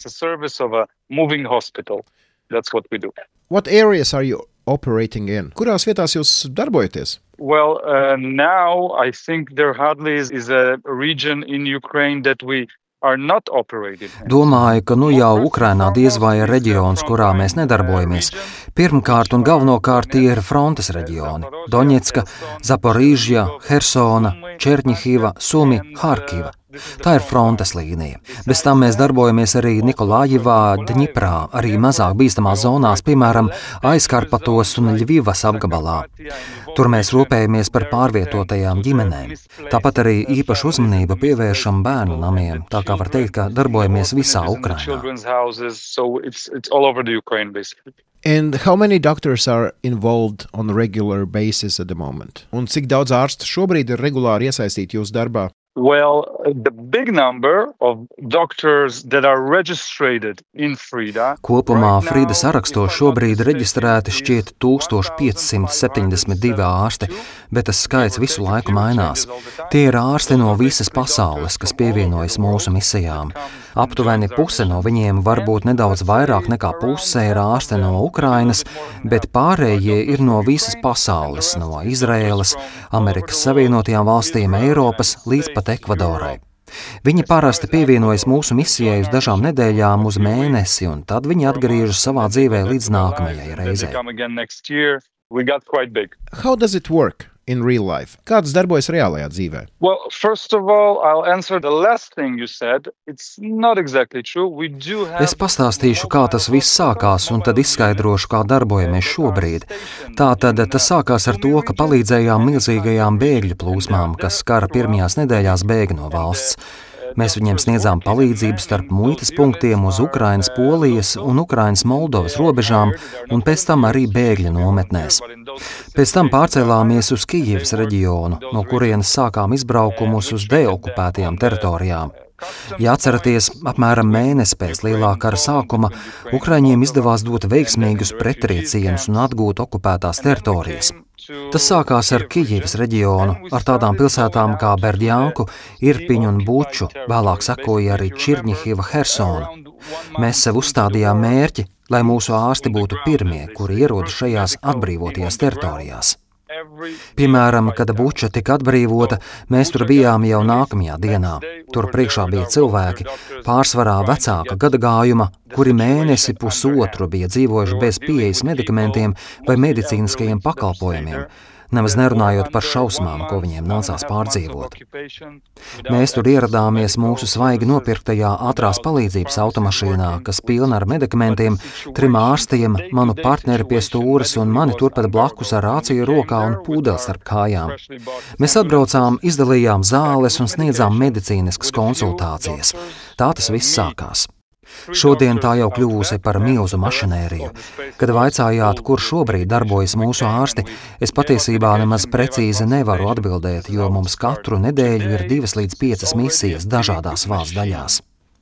That's what we do. What areas are you operating in? Kurās vietās jūs darbojaties? Well, now I think there hardly is a region in Ukraine that we are not operating in. Domāju, ka jau Ukrainā diez vai ir reģions, kurā mēs nedarbojamies. Pirmkārt un galvenokārt tie ir frontes reģioni – Doņetska, Zaporīžģa, Hersona, Čerņihiva, Sumi, Harkiva. Tā ir frontes līnija. Bez tam mēs darbojamies arī Nikolājivā, Dņiprā, arī mazāk bīstamās zonās, piemēram, Aizkarpatos un Ļvivas apgabalā. Tur mēs rūpējamies par pārvietotajām ģimenēm. Tāpat arī īpašu uzmanību pievēršam bērnu namiem, tā kā var teikt, ka darbojamies visā Ukrainā. And how many doctors are involved on a regular basis at the moment? Un cik daudz ārstu šobrīd ir regulāri iesaistīti jūsu darbā? Well, the big number of doctors that are registered in Frida. Kopumā Frida sarakstos šobrīd reģistrēti šķiet 1572 ārsti, bet tas skaits visu laiku mainās. Tie ir ārsti no visas pasaules, kas pievienojas mūsu misijām. Aptuveni puse no viņiem, varbūt nedaudz vairāk nekā puse, ir ārsti no Ukrainas, bet pārējie ir no visas pasaules, no Izraēlas, Amerikas Savienotajām valstīm, Eiropas līdz pat Ekvadorai. Viņi parasti pievienojas mūsu misijai uz dažām nedēļām, uz mēnesi, un tad viņi atgriežas savā dzīvē līdz nākamajai reizei. How does it work in real life? Kāds darbojas reālajā dzīvē? Well, first of all, I'll answer the last thing you said. It's not exactly true. We do have... Es pastāstīšu, kā tas viss sākās, un tad izskaidrošu, kā darbojamies šobrīd. Tātad tas sākās ar to, ka palīdzējām milzīgajām bēgļu plūsmām, kas kara pirmajās nedēļās bēga no valsts. Mēs viņiem sniedzām palīdzību starp muitas punktiem uz Ukrainas, Polijas un Ukrainas Moldovas robežām, un pēc tam arī bēgļu nometnēs. Pēc tam pārcēlāmies uz Kijivas reģionu, no kurienes sākām izbraukumus uz deokupētajām teritorijām. Ja atceraties, apmēram mēnesi pēc lielā kara sākuma Ukraiņiem izdevās dot veiksmīgus pretriecienus un atgūt okupētās teritorijas. Tas sākās ar Kijivas reģionu, ar tādām pilsētām kā Berdjanku, Irpiņu un Buču, vēlāk sekoja arī Čirņihiva, Hersona. Mēs sev uzstādījām mērķi, lai mūsu ārsti būtu pirmie, kuri ierodas šajās atbrīvotajās teritorijās. Piemēram, kad Buča tika atbrīvota, mēs tur bijām jau nākamajā dienā. Tur priekšā bija cilvēki, pārsvarā vecāka gadagājuma, kuri mēnesi pusotru bija dzīvojuši bez pieejas medikamentiem vai medicīniskajiem pakalpojumiem, nemaz nerunājot par šausmām, ko viņiem nācās pārdzīvot. Mēs tur ieradāmies mūsu svaigi nopirktajā ātrās palīdzības automašīnā, kas pilna ar medikamentiem, 3 ārstiem, manu partneri pie stūres un mani turpat blakus ar rāciju rokā un pūdeli starp kājām. Mēs atbraucām, izdalījām zāles un sniedzām medicīniskas konsultācijas. Tā tas viss sākās. Šodien tā jau kļuvusi par milzu mašinēriju. Kad vaicājāt, kur šobrīd darbojas mūsu ārsti, es patiesībā nemaz precīzi nevaru atbildēt, jo mums katru nedēļu ir 2 līdz 5 misijas dažādās valsts daļās.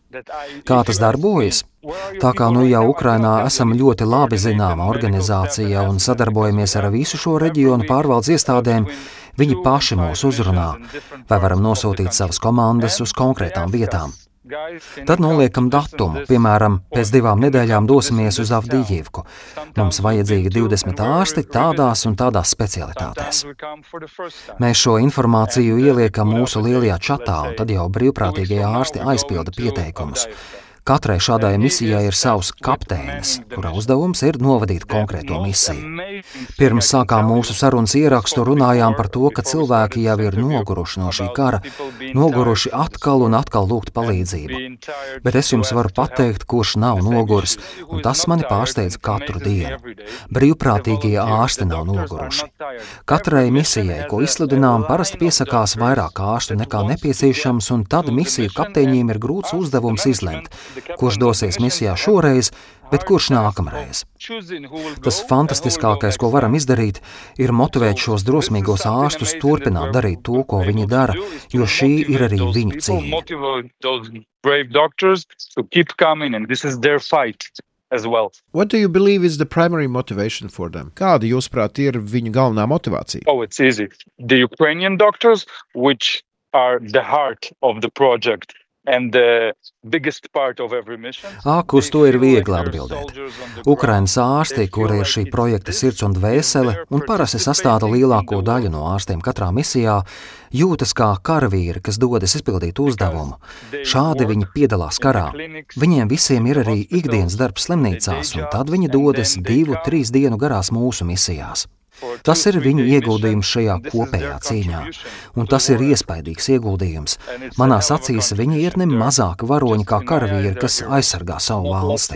Kā tas darbojas? Tā kā jau Ukrainā esam ļoti labi zināma organizācija un sadarbojamies ar visu šo reģionu pārvaldes iestādēm, viņi paši mūs uzrunā, vai varam nosūtīt savas komandas uz konkrētām vietām. Tad noliekam datumu, piemēram, pēc 2 nedēļām dosimies uz Avdijivku. Mums vajadzīgi 20 ārsti tādās un tādās specialitātēs. Mēs šo informāciju ieliekam mūsu lielajā čatā, un tad jau brīvprātīgie ārsti aizpilda pieteikumus. Katrai šādai misijai ir savs kapteinis, kura uzdevums ir novadīt konkrēto misiju. Pirms sākām mūsu sarunas ierakstu, runājām par to, ka cilvēki jau ir noguruši no šī kara, noguruši atkal un atkal lūgt palīdzību. Bet es jums varu pateikt, kurš nav noguris, un tas mani pārsteidz katru dienu. Brīvprātīgie ārsti nav noguruši. Katrai misijai, ko izsludinām, parasti piesakās vairāk ārstu nekā nepieciešams, un tad misiju kapteiņiem ir grūts uzdevums izlemt, kurš dosies misijā šoreiz, bet kurš nākamreiz. Tas fantastiskākais, ko varam izdarīt, ir motivēt šos drosmīgos ārstus turpināt darīt to, ko viņi dara, jo šī ir arī viņu cīņa. What do you believe is the primary motivation for them? Kāda, jūsuprāt, ir viņu galvenā motivācija? Oh, it's easy. The Ukrainian doctors, which are the heart of the project, Ak, uz to ir viegli atbildēt. Ukrainas ārsti, kuri ir šī projekta sirds un dvēsele, un parasti sastāda lielāko daļu no ārstiem katrā misijā, jūtas kā karavīri, kas dodas izpildīt uzdevumu. Šādi viņi piedalās karā. Viņiem visiem ir arī ikdienas darbs slimnīcās, un tad viņi dodas 2-3 dienu garās mūsu misijās. Tas ir viņu ieguldījums šajā kopējā cīņā, un tas ir iespaidīgs ieguldījums. Manās acīs viņi ir ne mazāk varoņi kā karavīri, kas aizsargā savu valsti.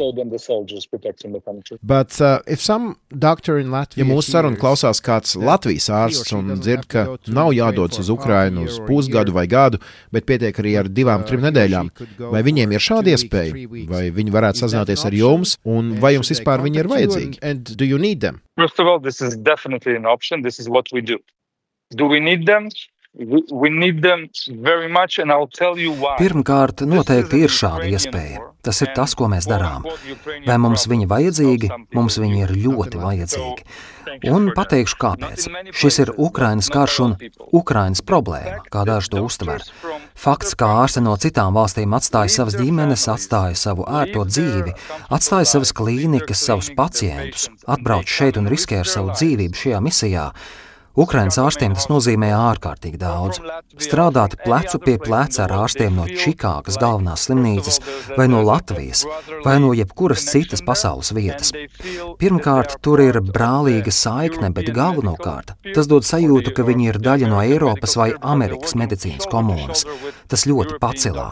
Ja mūsu sarunu klausās kāds Latvijas ārsts un dzird, ka nav jādodas uz Ukrainu uz pusgadu vai gadu, bet pietiek arī ar 2-3 nedēļām, vai viņiem ir šāda iespēja, vai viņi varētu sazināties ar jums, un vai jums vispār viņi ir vajadzīgi? And do you need them? First of all, this is definitely an option. This is what we do. Do we need them? We need them very much, and I'll tell you why. Pirmkārt, noteikti ir šāda iespēja. Tas ir tas, ko mēs darām. Vai mums viņi vajadzīgi? Mums viņi ir ļoti vajadzīgi. Un pateikšu, kāpēc. Šis ir Ukrainas karš un Ukrainas problēma, kā daži to uztver. Fakts, kā ārsti no citām valstīm atstāja savas ģimenes, atstāja savu ērto dzīvi, atstāja savas klīnikas, savus pacientus, atbrauc šeit un riskē ar savu dzīvību šajā misijā. Ukrainas ārstiem tas nozīmē ārkārtīgi daudz. Strādāt plecu pie pleca ar ārstiem no Čikāgas galvenās slimnīcas, vai no Latvijas, vai no jebkuras citas pasaules vietas. Pirmkārt, tur ir brālīga saikne, bet galvenokārt tas dod sajūtu, ka viņi ir daļa no Eiropas vai Amerikas medicīnas komunas. Tas ļoti pacelā.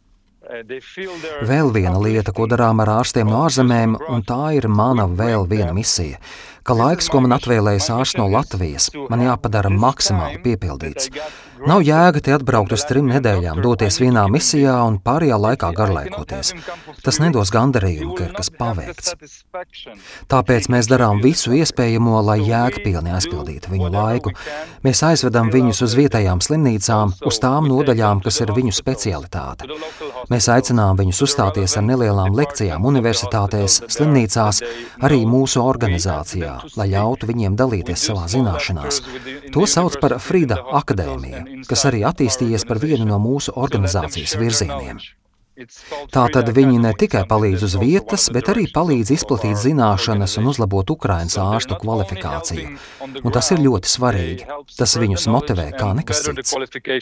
Vēl viena lieta, ko darām ar ārstiem no ārzemēm, un tā ir mana vēl viena misija, ka laiks, ko man atvēlējas ārsts no Latvijas, man jāpadara maksimāli piepildīts. Nav jēga te atbraukt uz 3 nedēļām, doties vienā misijā un pārējā laikā garlaikoties. Tas nedos gandarījumu, ka ir kas paveikts. Tāpēc mēs darām visu iespējamo, lai jēgpilni aizpildītu viņu laiku. Mēs aizvedam viņus uz vietējām slimnīcām, uz tām nodaļām, kas ir viņu specialitāte. Mēs aicinām viņus uzstāties ar nelielām lekcijām universitātēs, slimnīcās, arī mūsu organizācijā, lai ļautu viņiem dalīties savā zināšanās. To sauc par Frida akadēmiju, kas arī attīstījies par vienu no mūsu organizācijas virzieniem. Tātad viņi ne tikai palīdz uz vietas, bet arī palīdz izplatīt zināšanas un uzlabot Ukrainas ārstu kvalifikāciju. Un tas ir ļoti svarīgi. Tas viņus motivē kā nekas cits.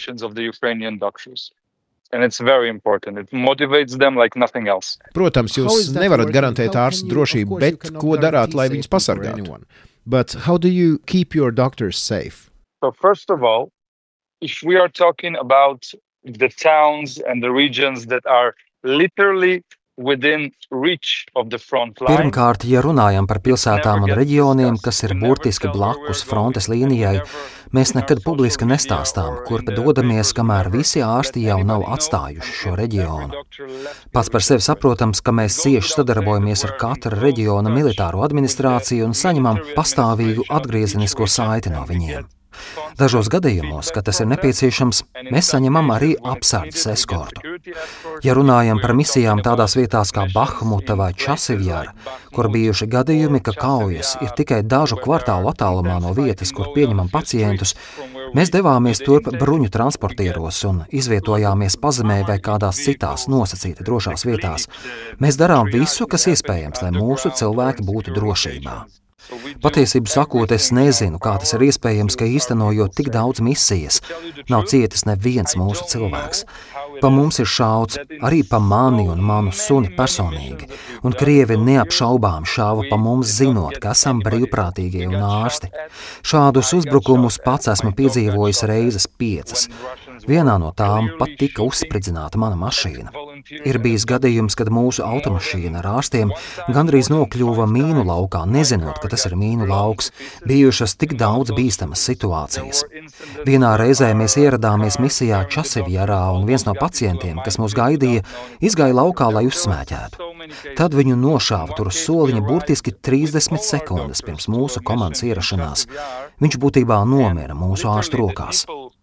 And it's very important. It motivates them like nothing else. Protams, jūs nevarat garantēt ārstu drošību, bet ko darāt, lai viņus pasargātu? But how do you keep your doctors safe? So first of all, if we are talking about the towns and the regions that are literally within reach of the front line. Pirmkārt, ja runājam par pilsētām un reģioniem, kas ir burtiski blakus frontes līnijai, mēs nekad publiski nestāstām, kurp dodamies, kamēr visi ārsti jau nav atstājuši šo reģionu. Pats par sevi saprotams, ka mēs cieši sadarbojamies ar katra reģiona militāro administrāciju un saņemam pastāvīgu atgriezenisko saiti no viņiem. Dažos gadījumos, kad tas ir nepieciešams, mēs saņemam arī apsardzes eskortu. Ja runājam par misijām tādās vietās kā Bahmuta vai Časivjara, kur bijuši gadījumi, ka kaujas ir tikai dažu kvartālu attālumā no vietas, kur pieņemam pacientus, mēs devāmies turp bruņu transportieros un izvietojāmies pazemē vai kādās citās nosacīti drošās vietās. Mēs darām visu, kas iespējams, lai mūsu cilvēki būtu drošībā. Patiesību sakot, es nezinu, kā tas ir iespējams, ka īstenojot tik daudz misijas, nav cietis neviens mūsu cilvēks. Pa mums ir šauts, arī pa mani un manu suni personīgi, un krievi neapšaubām šāva pa mums zinot, ka esam brīvprātīgie un ārsti. Šādus uzbrukumus pats esmu piedzīvojis reizes 5. Vienā no tām pat tika uzspridzināta mana mašīna. Ir bijis gadījums, kad mūsu automašīna ar ārstiem gandrīz nokļuva mīnu laukā, nezinot, ka tas ir mīnu lauks. Bijušas tik daudz bīstamas situācijas. Vienā reizē mēs ieradāmies misijā Časivjarā, un viens no pacientiem, kas mūs gaidīja, izgāja laukā, lai uzsmēķētu. Tad viņu nošāva tur uz soliņa burtiski 30 sekundes pirms mūsu komandas ierašanās. Viņš būtībā nomira mūsu ārstu rokās.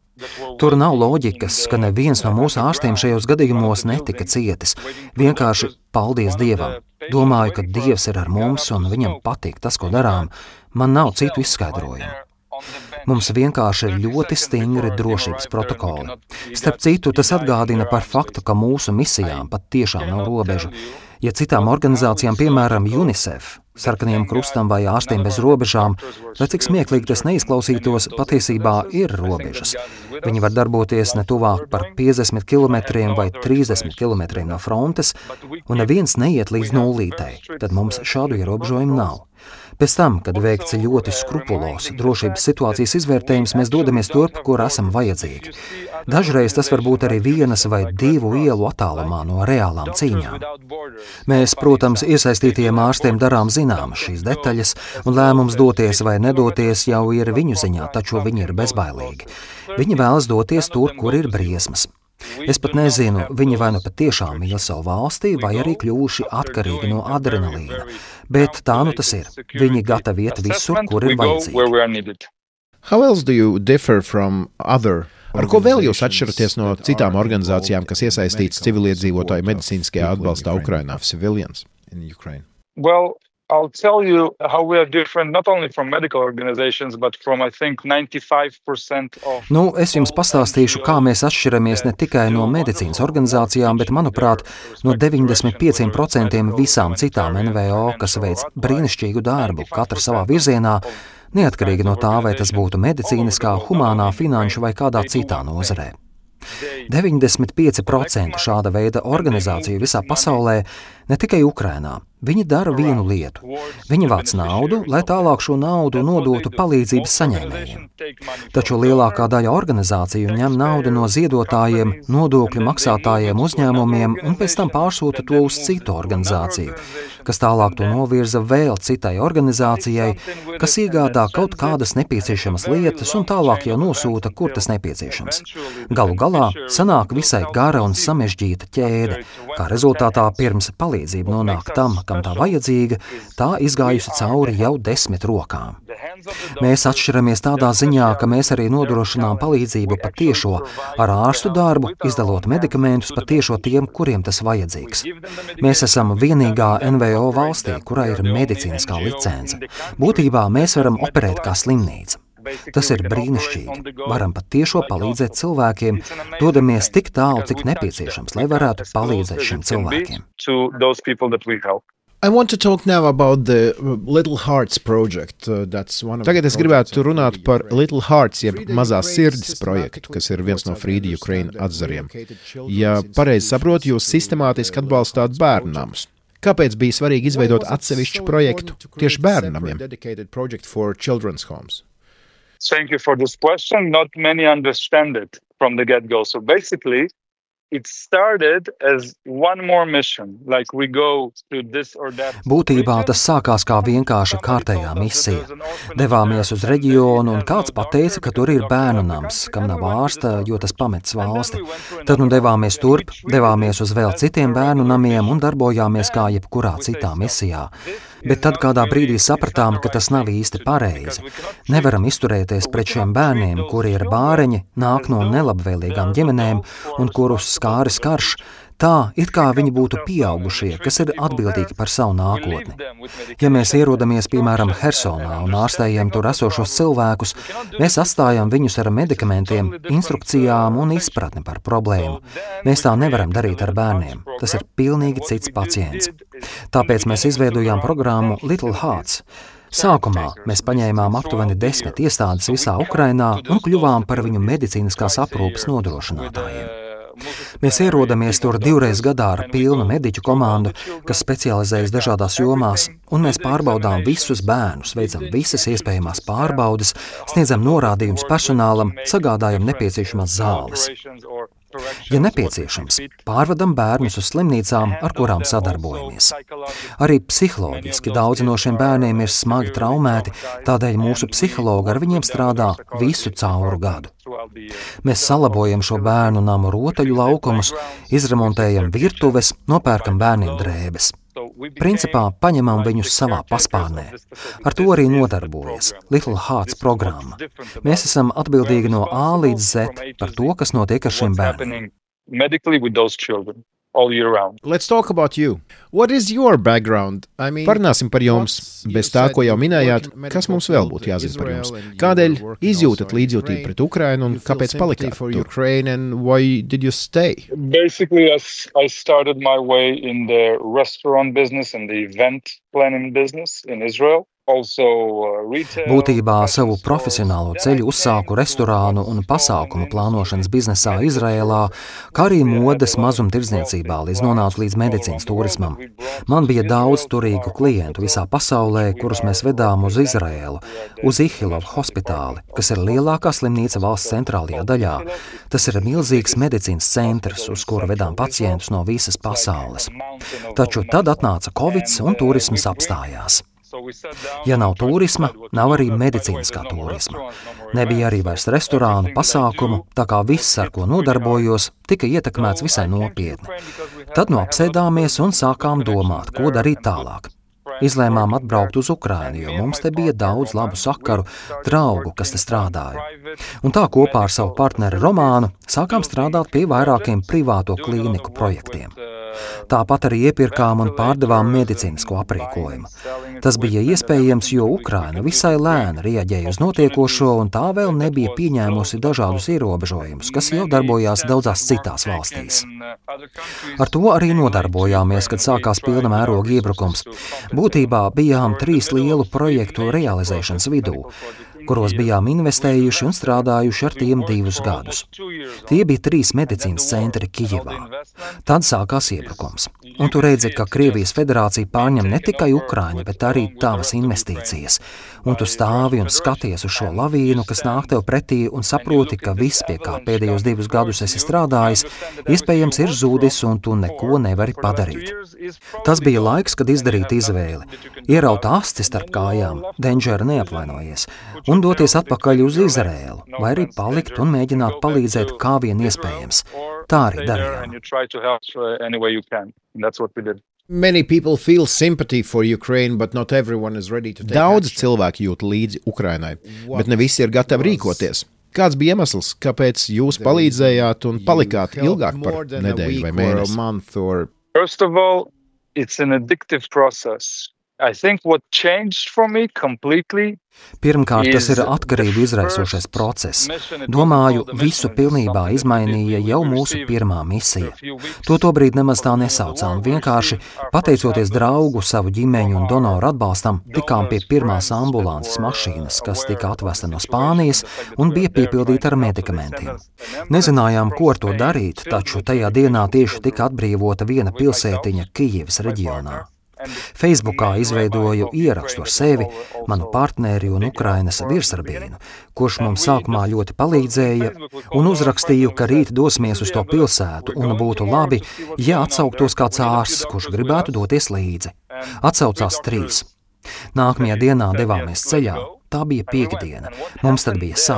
Tur nav loģikas, ka neviens no mūsu ārstiem šajos gadījumos netika cietis. Vienkārši paldies Dievam. Domāju, ka Dievs ir ar mums un viņam patīk tas, ko darām. Man nav citu izskaidrojumu. Mums vienkārši ir ļoti stingri drošības protokoli. Starp citu, tas atgādina par faktu, ka mūsu misijām pat tiešām nav robežu. Ja citām organizācijām, piemēram UNICEF, Sarkanajam krustam vai ārstiem bez robežām, lai cik smieklīgi tas neizklausītos, patiesībā ir robežas. Viņi var darboties ne tuvāk par 50 km vai 30 km no frontes, un neviens neiet līdz nullītei, tad mums šādu ierobežojumu nav. Pēc tam, kad veikts ļoti skrupulos drošības situācijas izvērtējums, mēs dodamies turp, kur esam vajadzīgi. Dažreiz tas var būt arī 1 vai 2 ielu attālumā no reālām cīņām. Mēs, protams, iesaistītajiem ārstiem darām zināmas šīs detaļas, un lēmums doties vai nedoties jau ir viņu ziņā, taču viņi ir bezbailīgi. Viņi vēlas doties tur, kur ir briesmas. Es pat nezinu, viņi vai nu patiešām mīl savu valsti, vai arī kļuvuši atkarīgi no adrenalīna. Bet tā nu tas ir. Viņi gatavi iet visur, kur ir vajadzīgi. How else do you differ from other? Ar ko vēl jūs atšķiraties no citām organizācijām, kas iesaistītas civiliedzīvotāju medicīniskajā atbalstā Ukrainā, civilians in Ukraine? Well, I'll tell you how we are different not only from medical organizations, but from, I think, 95% of... Es jums pastāstīšu, kā mēs atšķiramies ne tikai no medicīnas organizācijām, bet, manuprāt, no 95% visām citām NVO, kas veic brīnišķīgu darbu, katra savā virzienā, neatkarīgi no tā, vai tas būtu medicīniskā, humānā, finanšu vai kādā citā nozarē. 95% šāda veida organizāciju visā pasaulē, ne tikai Ukrainā. Viņi dara vienu lietu. Viņi vāc naudu, lai tālāk šo naudu nodotu palīdzības saņēmējiem. Taču lielākā daļa organizāciju ņem naudu no ziedotājiem, nodokļu maksātājiem, uzņēmumiem un pēc tam pārsūta to uz citu organizāciju, kas tālāk to novirza vēl citai organizācijai, kas iegādā kaut kādas nepieciešamas lietas un tālāk jau nosūta, kur tas nepieciešams. Galu galā sanāk visai gara un samežģīta ķēde, kā rezultātā pirms palīdzība nonāk tam, kam tā vajadzīga, tā izgājusi cauri jau 10 rokām. Mēs atšķiramies tādā ziņā, ka mēs arī nodrošinām palīdzību patiešo ar ārstu darbu, izdalot medikamentus patiešo tiem, kuriem tas vajadzīgs. Mēs esam vienīgā NVO valstī, kurā ir medicīniskā licence. Būtībā mēs varam operēt kā slimnīca. Tas ir brīnišķīgi. Varam patiešo palīdzēt cilvēkiem, dodamies tik tālu, cik nepieciešams, lai varētu palīdzēt šiem cilvēkiem. I want to talk now about the Little Hearts project. Tagad es gribētu runāt par Little Hearts, jeb mazās sirdis projektu, kas ir viens no Free Ukraine atzariem. Ja pareizi saprotu, jūs sistemātiski atbalstāt bērnnamus. Kāpēc bija svarīgi izveidot atsevišķu projektu tieši bērnnamiem? Thank you for this question. Not many understand it from the get-go. So basically, it started as one more mission, like we go to this or that. Būtībā tas sākās kā vienkārša kārtējā misija. Devāmies uz reģionu un kāds pateica, ka tur ir bērnu nams, kam nav ārsta, jo tas pametis valsti. Tad nu devāmies turp, devāmies uz vēl citiem bērnu namiem un darbojāmies kā jebkurā citā misijā. Bet tad kādā brīdī sapratām, ka tas nav īsti pareizi. Nevaram izturēties pret šiem bērniem, kuri ir bāreņi, nāk no nelabvēlīgām ģimenēm un kurus skāris karš, tā, it kā viņi būtu pieaugušie, kas ir atbildīgi par savu nākotni. Ja mēs ierodamies, piemēram, Hersonā un ārstējam tur esošos cilvēkus, mēs atstājam viņus ar medikamentiem, instrukcijām un izpratni par problēmu. Mēs tā nevaram darīt ar bērniem. Tas ir pilnīgi cits pacients. Tāpēc mēs izveidojām programmu Little Hearts. Sākumā mēs paņēmām aptuveni 10 iestādes visā Ukrainā un kļuvām par viņu medicīniskās aprūpes nodrošinātājiem. Mēs ierodamies tur 2 reizes gadā ar pilnu mediķu komandu, kas specializējas dažādās jomās, un mēs pārbaudām visus bērnus, veicam visas iespējamās pārbaudes, sniedzam norādījumus personālam, sagādājam nepieciešamās zāles. Ja nepieciešams, pārvadam bērnus uz slimnīcām, ar kurām sadarbojamies. Arī psiholoģiski daudzi no šiem bērniem ir smagi traumēti, tādēļ mūsu psihologi ar viņiem strādā visu cauru gadu. Mēs salabojam šo bērnu namu rotaļu laukumus, izremontējam virtuves, nopērkam bērniem drēbes. Principā paņemam viņus savā paspārnē. Ar to arī nodarbojas Little Hearts programma. Mēs esam atbildīgi no A līdz Z par to, kas notiek ar šiem bērniem. Let's talk about you. What is your background? Parunāsim par jums. Bez tā, ko jau minējāt, kas mums vēl būtu jāzina par jums? Kādēļ izjūtat līdzjūtību pret Ukrainu un kāpēc palikāt tur? Ukraine and why did you stay? Basically, I started my way in the restaurant business and the event planning business in Israel. Būtībā savu profesionālo ceļu uzsāku restorānu un pasākumu plānošanas biznesā Izrēlā, kā arī modes mazumtirdzniecībā, līdz nonācu līdz medicīnas turismam. Man bija daudz turīgu klientu visā pasaulē, kurus mēs vedām uz Izrēlu, uz Ihilov hospitāli, kas ir lielākā slimnīca valsts centrālajā daļā. Tas ir milzīgs medicīnas centrs, uz kuru vedām pacientus no visas pasaules. Taču tad atnāca Covids un turisms apstājās. Ja nav turisma, nav arī medicīniskā turisma. Nebija arī vairs restorānu, pasākumu, tā kā viss, ar ko nodarbojos, tika ietekmēts visai nopietni. Tad apsēdāmies un sākām domāt, ko darīt tālāk. Izlēmām atbraukt uz Ukrainu, jo mums te bija daudz labu sakaru, draugu, kas te strādāja. Un tā kopā ar savu partneri Romānu sākām strādāt pie vairākiem privāto klīniku projektiem. Tāpat arī iepirkām un pārdevām medicīnisko aprīkojumu. Tas bija iespējams, jo Ukraina visai lēni rieģēja uz notiekošo un tā vēl nebija pieņēmusi dažādus ierobežojumus, kas jau darbojās daudzās citās valstīs. Ar to arī nodarbojāmies, kad sākās pilna mēroga iebrukums. Būtībā bijām 3 lielu projektu realizēšanas vidū, kuros bijām investējuši un strādājuši ar tiem 2 gadus. Tie bija 3 medicīnas centri Kijevā. Tad sākās iebrukums. Un tu redzi, ka Krievijas federācija pārņem ne tikai Ukraiņu, bet arī tavas investīcijas. Un tu stāvi un skaties uz šo lavīnu, kas nāk tev pretī un saproti, ka viss, pie kā pēdējos 2 gadus esi strādājis, iespējams ir zūdis un tu neko nevari padarīt. Tas bija laiks, kad izdarīt izvēli. Ieraut asti starp kājām, Denžera neapvainojies, un doties atpakaļ uz Izrēlu, vai arī palikt un mēģināt palīdzēt kā vien iespējams. Tā arī darījām. Many people feel sympathy for Ukraine, but not everyone is ready to take Daudz cilvēki jūt līdzi Ukrainai, bet ne visi ir gatavi rīkoties. Kāds bija iemesls, kāpēc jūs palīdzējāt un palikāt ilgāk par nedēļu vai mēnesi? First of all, it's an addictive process. I think what changed for me completely. Pirmkārt, tas ir atkarību izraisošais process. Domāju, visu pilnībā izmainīja jau mūsu pirmā misija. To tobrīd nemaz tā nesaucām. Vienkārši, pateicoties draugu, savu ģimeņu un donoru atbalstam, tikām pie pirmās ambulances mašīnas, kas tika atvesta no Spānijas un bija piepildīta ar medikamentiem. Nezinājām, ko ar to darīt, taču tajā dienā tieši tika atbrīvota viena pilsētiņa Kijevas reģionā. Facebookā izveidoju ierakstu ar sevi, manu partneri un Ukrainas virsrabīnu, kurš mums sākumā ļoti palīdzēja, un uzrakstīju, ka rīt dosimies uz to pilsētu un būtu labi, ja atsauktos kāds ārsts, kurš gribētu doties līdzi. Atsaucās 3. Nākamajā dienā devāmies ceļā. Tā bija piektdiena. Mums tad bija sabats.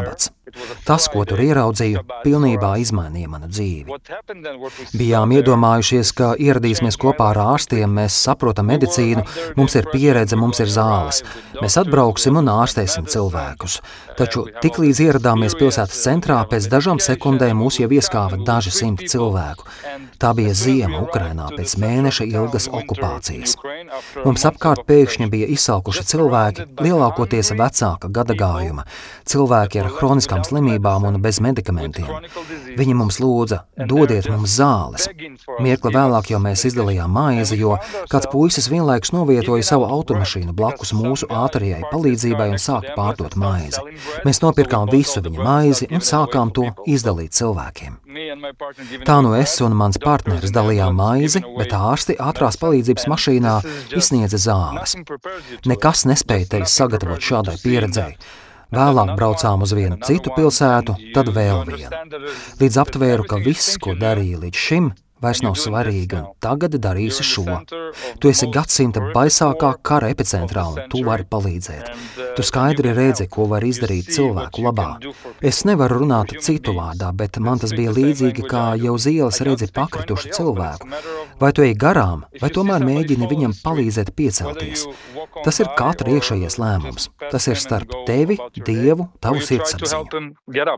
Tas, ko tur ieraudzīju, pilnībā izmainīja manu dzīvi. Bijām iedomājušies, ka ieradīsimies kopā ar ārstiem, mēs saprotam medicīnu, mums ir pieredze, mums ir zāles. Mēs atbrauksim un ārstēsim cilvēkus. Taču tiklīdz ieradāmies pilsētas centrā, pēc dažām sekundēm mūs jau ieskāva daži simti cilvēku. Tā bija ziema Ukrainā pēc mēneša ilgas okupācijas. Mums apkārt pēkšņi bija izsalkuši cilvēki, lielākoties vecāka gadagājuma, cilvēki ar hroniskām slimībām un bez medikamentiem. Viņi mums lūdza, dodiet mums zāles. Mirkli vēlāk jau mēs izdalījām maizi, jo kāds puisis vienlaikus novietoja savu automašīnu blakus mūsu ātrajai palīdzībai un sāka pārdot maizi. Mēs nopirkām visu viņa maizi un sākām to izdalīt cilvēkiem. Tā nu es un mans partneris dalījām maizi, bet ārsti ātrās palīdzības mašīnā izsniedza zāles. Nekas nespēja tevi sagatavot šādai pieredzei. Vēlāk braucām uz vienu citu pilsētu, tad vēl vienu. Līdz aptvēru, ka viss, ko darīja līdz šim, vairs nav svarīgi, un tagad darīsi šo. Tu esi gadsimta baisākā kara epicentrā, un tu vari palīdzēt. Tu skaidri redzi, ko var izdarīt cilvēku labā. Es nevaru runāt citu vārdā, bet man tas bija līdzīgi, kā jau uz ielas redzi pakritušu cilvēku. Vai tu ej garām, vai tomēr mēģini viņam palīdzēt piecelties? Tas ir katra iekšējais lēmums. Tas ir starp tevi, Dievu, tavu sirdsapziņu.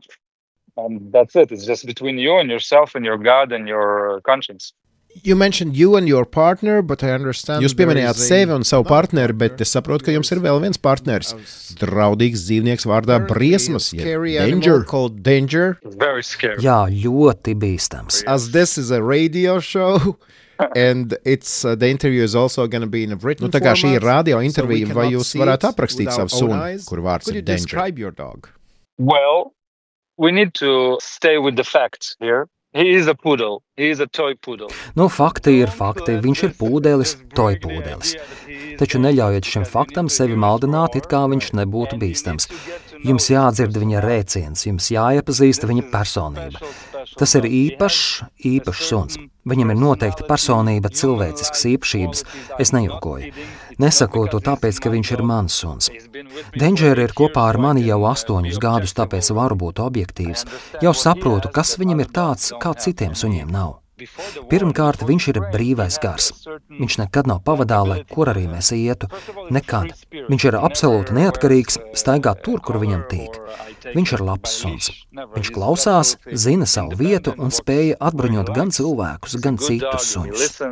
That's it. It's just between you and yourself and your God and your conscience. You mentioned you and your partner, but I understand. Jūs pieminējāt sevi un savu partneri, bet es saprotu, ka jums ir vēl viens partneris. Draudīgs dzīvnieks vārdā briesmas, Danger. Called Danger. Very scary. Jā, ļoti bīstams. As this is a radio show, and it's the interview is also going to be in a written format. Tā kā šī ir radio intervija, vai jūs varētu aprakstīt savu sunu, kur vārds ir Danger? Describe your dog? Well, we need to stay with the facts here. He is a poodle. He is a toy poodle. Nu, fakti ir fakti. Viņš ir pūdelis, toy pūdelis. Taču neļaujiet šim faktam sevi maldināt, it kā viņš nebūtu bīstams. Jums jādzird viņa rēciens, jums jāiepazīst viņa personība. Tas ir īpašs suns. Viņam ir noteikti personība, cilvēciskas īpašības. Es nejokoju. Nesaku to tāpēc, ka viņš ir mans suns. Danger ir kopā ar mani jau 8 gadus, tāpēc varu būt objektīvs. Jau saprotu, kas viņam ir tāds, kā citiem suņiem nav. Pirmkārt, viņš ir brīvais gars. Viņš nekad nav pavadā, lai kur arī mēs ietu. Nekad. Viņš ir absolūti neatkarīgs, staigā tur, kur viņam tīk. Viņš ir labs suns. Viņš klausās, zina savu vietu un spēja atbruņot gan cilvēkus, gan citus suņus.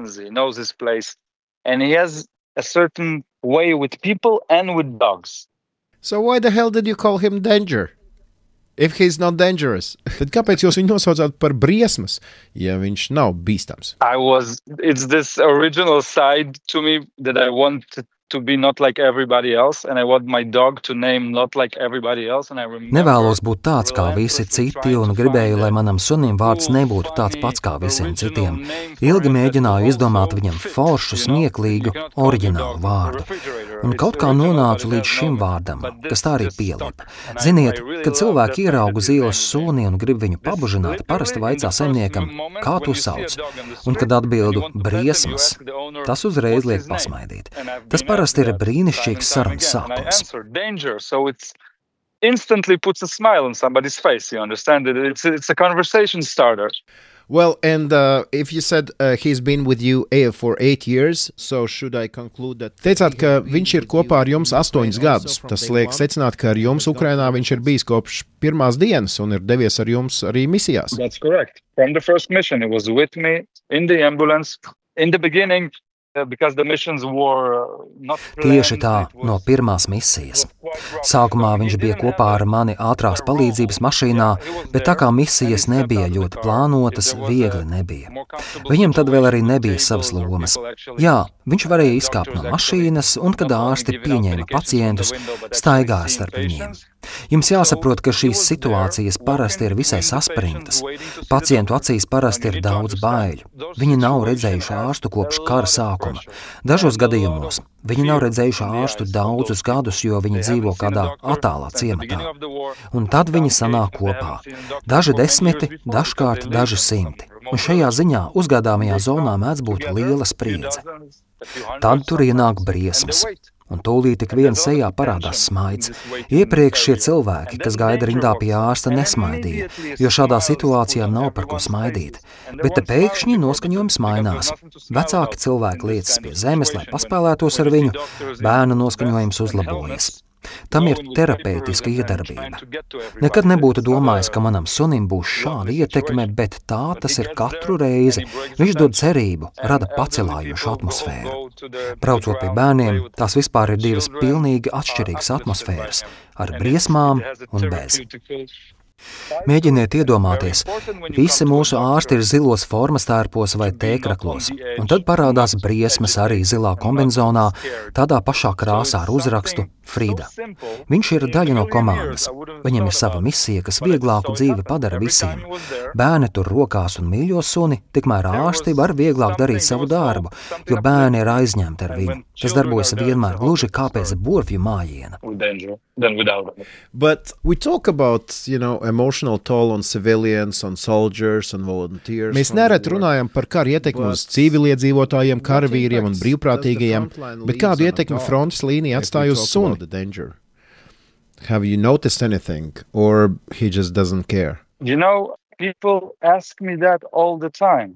And he has a certain way with people and with dogs. So why the hell did you call him Danger? If he's not dangerous. Tad kāpēc jūs viņu nosaucāt par briesmas, ja viņš nav bīstams? It's this original side to me that I want to be not like everybody else, and I want my dog to name not like everybody else. Nevēlos būt tāds kā visi citi, un gribēju, lai manam sunim vārds nebūtu tāds pats kā visiem citiem. Ilgi mēģināju izdomāt viņam foršu, smieklīgu, oriģinālu vārdu. Un kaut kā nonācu līdz šim vārdam, kas tā arī pielipa. Ziniet, kad cilvēki ierauga uz ielas suni un grib viņu pabužināt, parasti vaicā saimniekam, kā tu sauc. Un kad atbildu briesmas, tas uzreiz liek pasmaidīt. Tas parasti ir brīnišķīgs sarunas sākums. Instantly puts a smile on somebody's face, you understand? It's a conversation starter. Well, and if you said he's been with you for 8 years, so should I conclude that... Teicāt, ka viņš ir kopā ar jums 8 gadus. Tas liek secināt, ka ar jums Ukrainā viņš ir bijis kopš pirmās dienas un ir devies ar jums arī misijās. That's correct. From the first mission, he was with me in the ambulance. In the beginning, because the missions were not planned. Tieši tā, no pirmās misijas. Sākumā viņš bija kopā ar mani ātrās palīdzības mašīnā, bet tā kā misijas nebija ļoti plānotas, viegli nebija. Viņam tad vēl arī nebija savas lomas. Jā, viņš varēja izkāpt no mašīnas, un kad ārsti pieņēma pacientus, staigāja starp viņiem. Jums jāsaprot, ka šīs situācijas parasti ir visai saspringtas. Pacientu acīs parasti ir daudz baiļu. Viņi nav redzējuši ārstu kopš kara sākuma. Dažos gadījumos viņi nav redzējuši ārstu daudzus gadus, jo viņi dzīvo kādā attālā ciematā. Un tad viņi sanāk kopā. Daži 10, dažkārt daži 100. Un šajā ziņā uzgaidāmajā zonā mēdz būt liela spriedze. Tad tur ienāk briesmas. Un tūlīt tik viens sejā parādās smaids. Iepriekš šie cilvēki, kas gaida rindā pie ārsta, nesmaidīja, jo šādā situācijā nav par ko smaidīt. Bet te pēkšņi noskaņojums mainās. Vecāki cilvēki liecas pie zemes, lai paspēlētos ar viņu, bērna noskaņojums uzlabojas. Tam ir terapeitiska iedarbība. Nekad nebūtu domājis, ka manam sunim būs šāda ietekme, bet tā tas ir katru reizi. Viņš dod cerību, rada pacelājošu atmosfēru. Braucot pie bērniem, tās vispār ir divas pilnīgi atšķirīgas atmosfēras, ar briesmām un bez. Mēģiniet iedomāties, visi mūsu ārsti ir zilos formas tērpos vai tēkraklos, un tad parādās briesmas arī zilā kombinzonā, tādā pašā krāsā ar uzrakstu Frida. Viņš ir daļa no komandas. Viņam ir sava misija, kas vieglāku dzīvi padara visiem. Bērni tur rokās un mīļo suni, tikmēr ārsti var vieglāk darīt savu darbu, jo bērni ir aizņemti ar viņu. Tas darbojas vienmēr gluži kā pēc burvju mājiena. But we talk about, emotional toll on civilians, on soldiers, on volunteers. Mēs nereti runājam par kara ietekmi uz civiliedzīvotājiem, karavīriem un brīvprātīgajiem, bet kādu ietekmi frontes līnija atstāja uz suni? Have you noticed anything, or he just doesn't care? People ask me that all the time.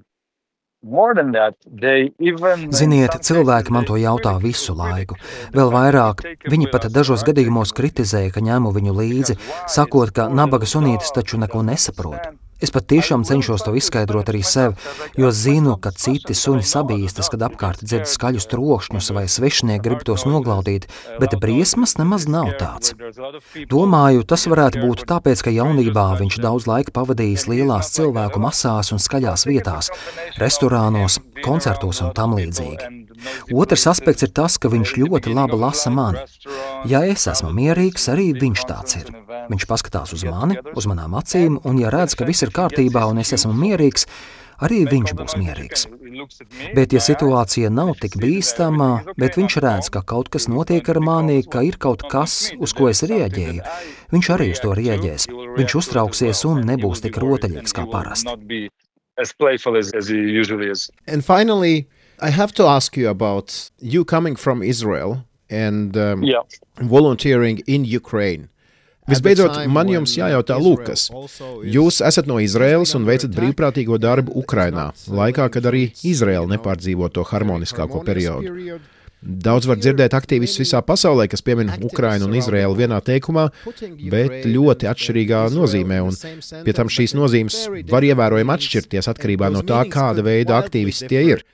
Ziniet, cilvēki man to jautā visu laiku. Vēl vairāk, viņi pat dažos gadījumos kritizēja, ka ņemu viņu līdzi, sakot, ka nabaga sunītis taču neko nesaprot. Es pat tiešām cenšos to izskaidrot arī sev, jo zinu, ka citi suņi sabīstas, kad apkārt dzird skaļus trokšņus vai svešinieki grib tos noglaudīt, bet briesmas nemaz nav tāds. Domāju, tas varētu būt tāpēc, ka jaunībā viņš daudz laika pavadījis lielās cilvēku masās un skaļās vietās, restorānos, koncertos un tam līdzīgi. Otrs aspekts ir tas, ka viņš ļoti labi lasa mani. Ja es esmu mierīgs, arī viņš tāds ir. Viņš paskatās uz mani, uz manām acīm, un ja redz, ka viss ir kārtībā un es esmu mierīgs, arī viņš būs mierīgs. Bet ja situācija nav tik bīstama, bet viņš redz, ka kaut kas notiek ar mani, ka ir kaut kas, uz ko es rieģēju, viņš arī uz to rieģēs. Viņš uztrauksies un nebūs tik rotaļīgs kā parasti. And finally, I have to ask you about you coming from Israel and volunteering in Ukraine. Visbeidzot, man jums jājautā Lūkas. Jūs esat no Izraēlas un veicat brīvprātīgo darbu Ukrainā, laikā, kad arī Izraēla nepārdzīvo to harmoniskāko periodu. Daudz var dzirdēt aktīvistus visā pasaulē, kas piemin Ukrainu un Izraēlu vienā teikumā, bet ļoti atšķirīgā nozīmē, un pie tam šīs nozīmes var ievērojami atšķirties atkarībā no tā, kāda veida aktīvisti tie ir.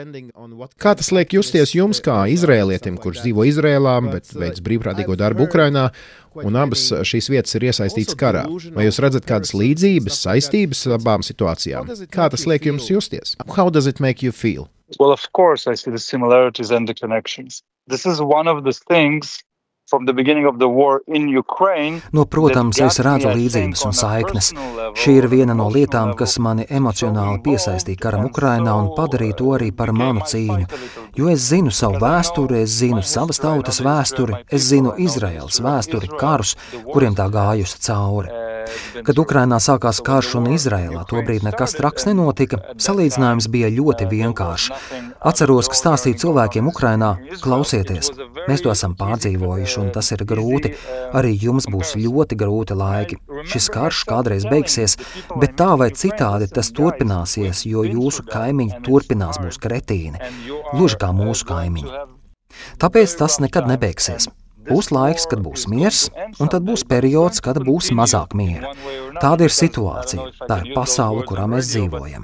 Kā tas liek justies jums kā izrēlietim, kurš dzīvo Izrēlā, bet veic brīvprātīgo darbu Ukrainā, un abas šīs vietas ir iesaistītas karā? Vai jūs redzat kādas līdzības, saistības abām situācijām? Kā tas liek jums justies? How does it make you feel? Well, of course, I see the similarities and the connections. This is one of the things from the beginning of the war in Ukraine. Protams, es redzu līdzības un saiknes. Šī ir viena no lietām, kas mani emocionāli piesaistīja karam Ukrainā un padarīja to arī par manu cīņu. Jo es zinu savu vēsturi, es zinu savas tautas vēsturi, es zinu Izraēlas vēsturi, karus, kuriem tā gājusi cauri. Kad Ukrainā sākās karš un Izraēlā tobrīd nekas traks nenotika, salīdzinājums bija ļoti vienkāršs. Atceros, ka stāstīju cilvēkiem Ukrainā, klausieties, mēs to esam pārdzīvojuši un tas ir grūti, arī jums būs ļoti grūti laiki. Šis karš kādreiz beigsies, bet tā vai citādi tas turpināsies, jo jūsu kaimiņi turpinās būs kretīni, gluži kā mūsu kaimiņi. Tāpēc tas nekad nebeigsies. Būs laiks, kad būs miers, un tad būs periods, kad būs mazāk miera. Tāda ir situācija, tā ir pasaule, kurā mēs dzīvojam.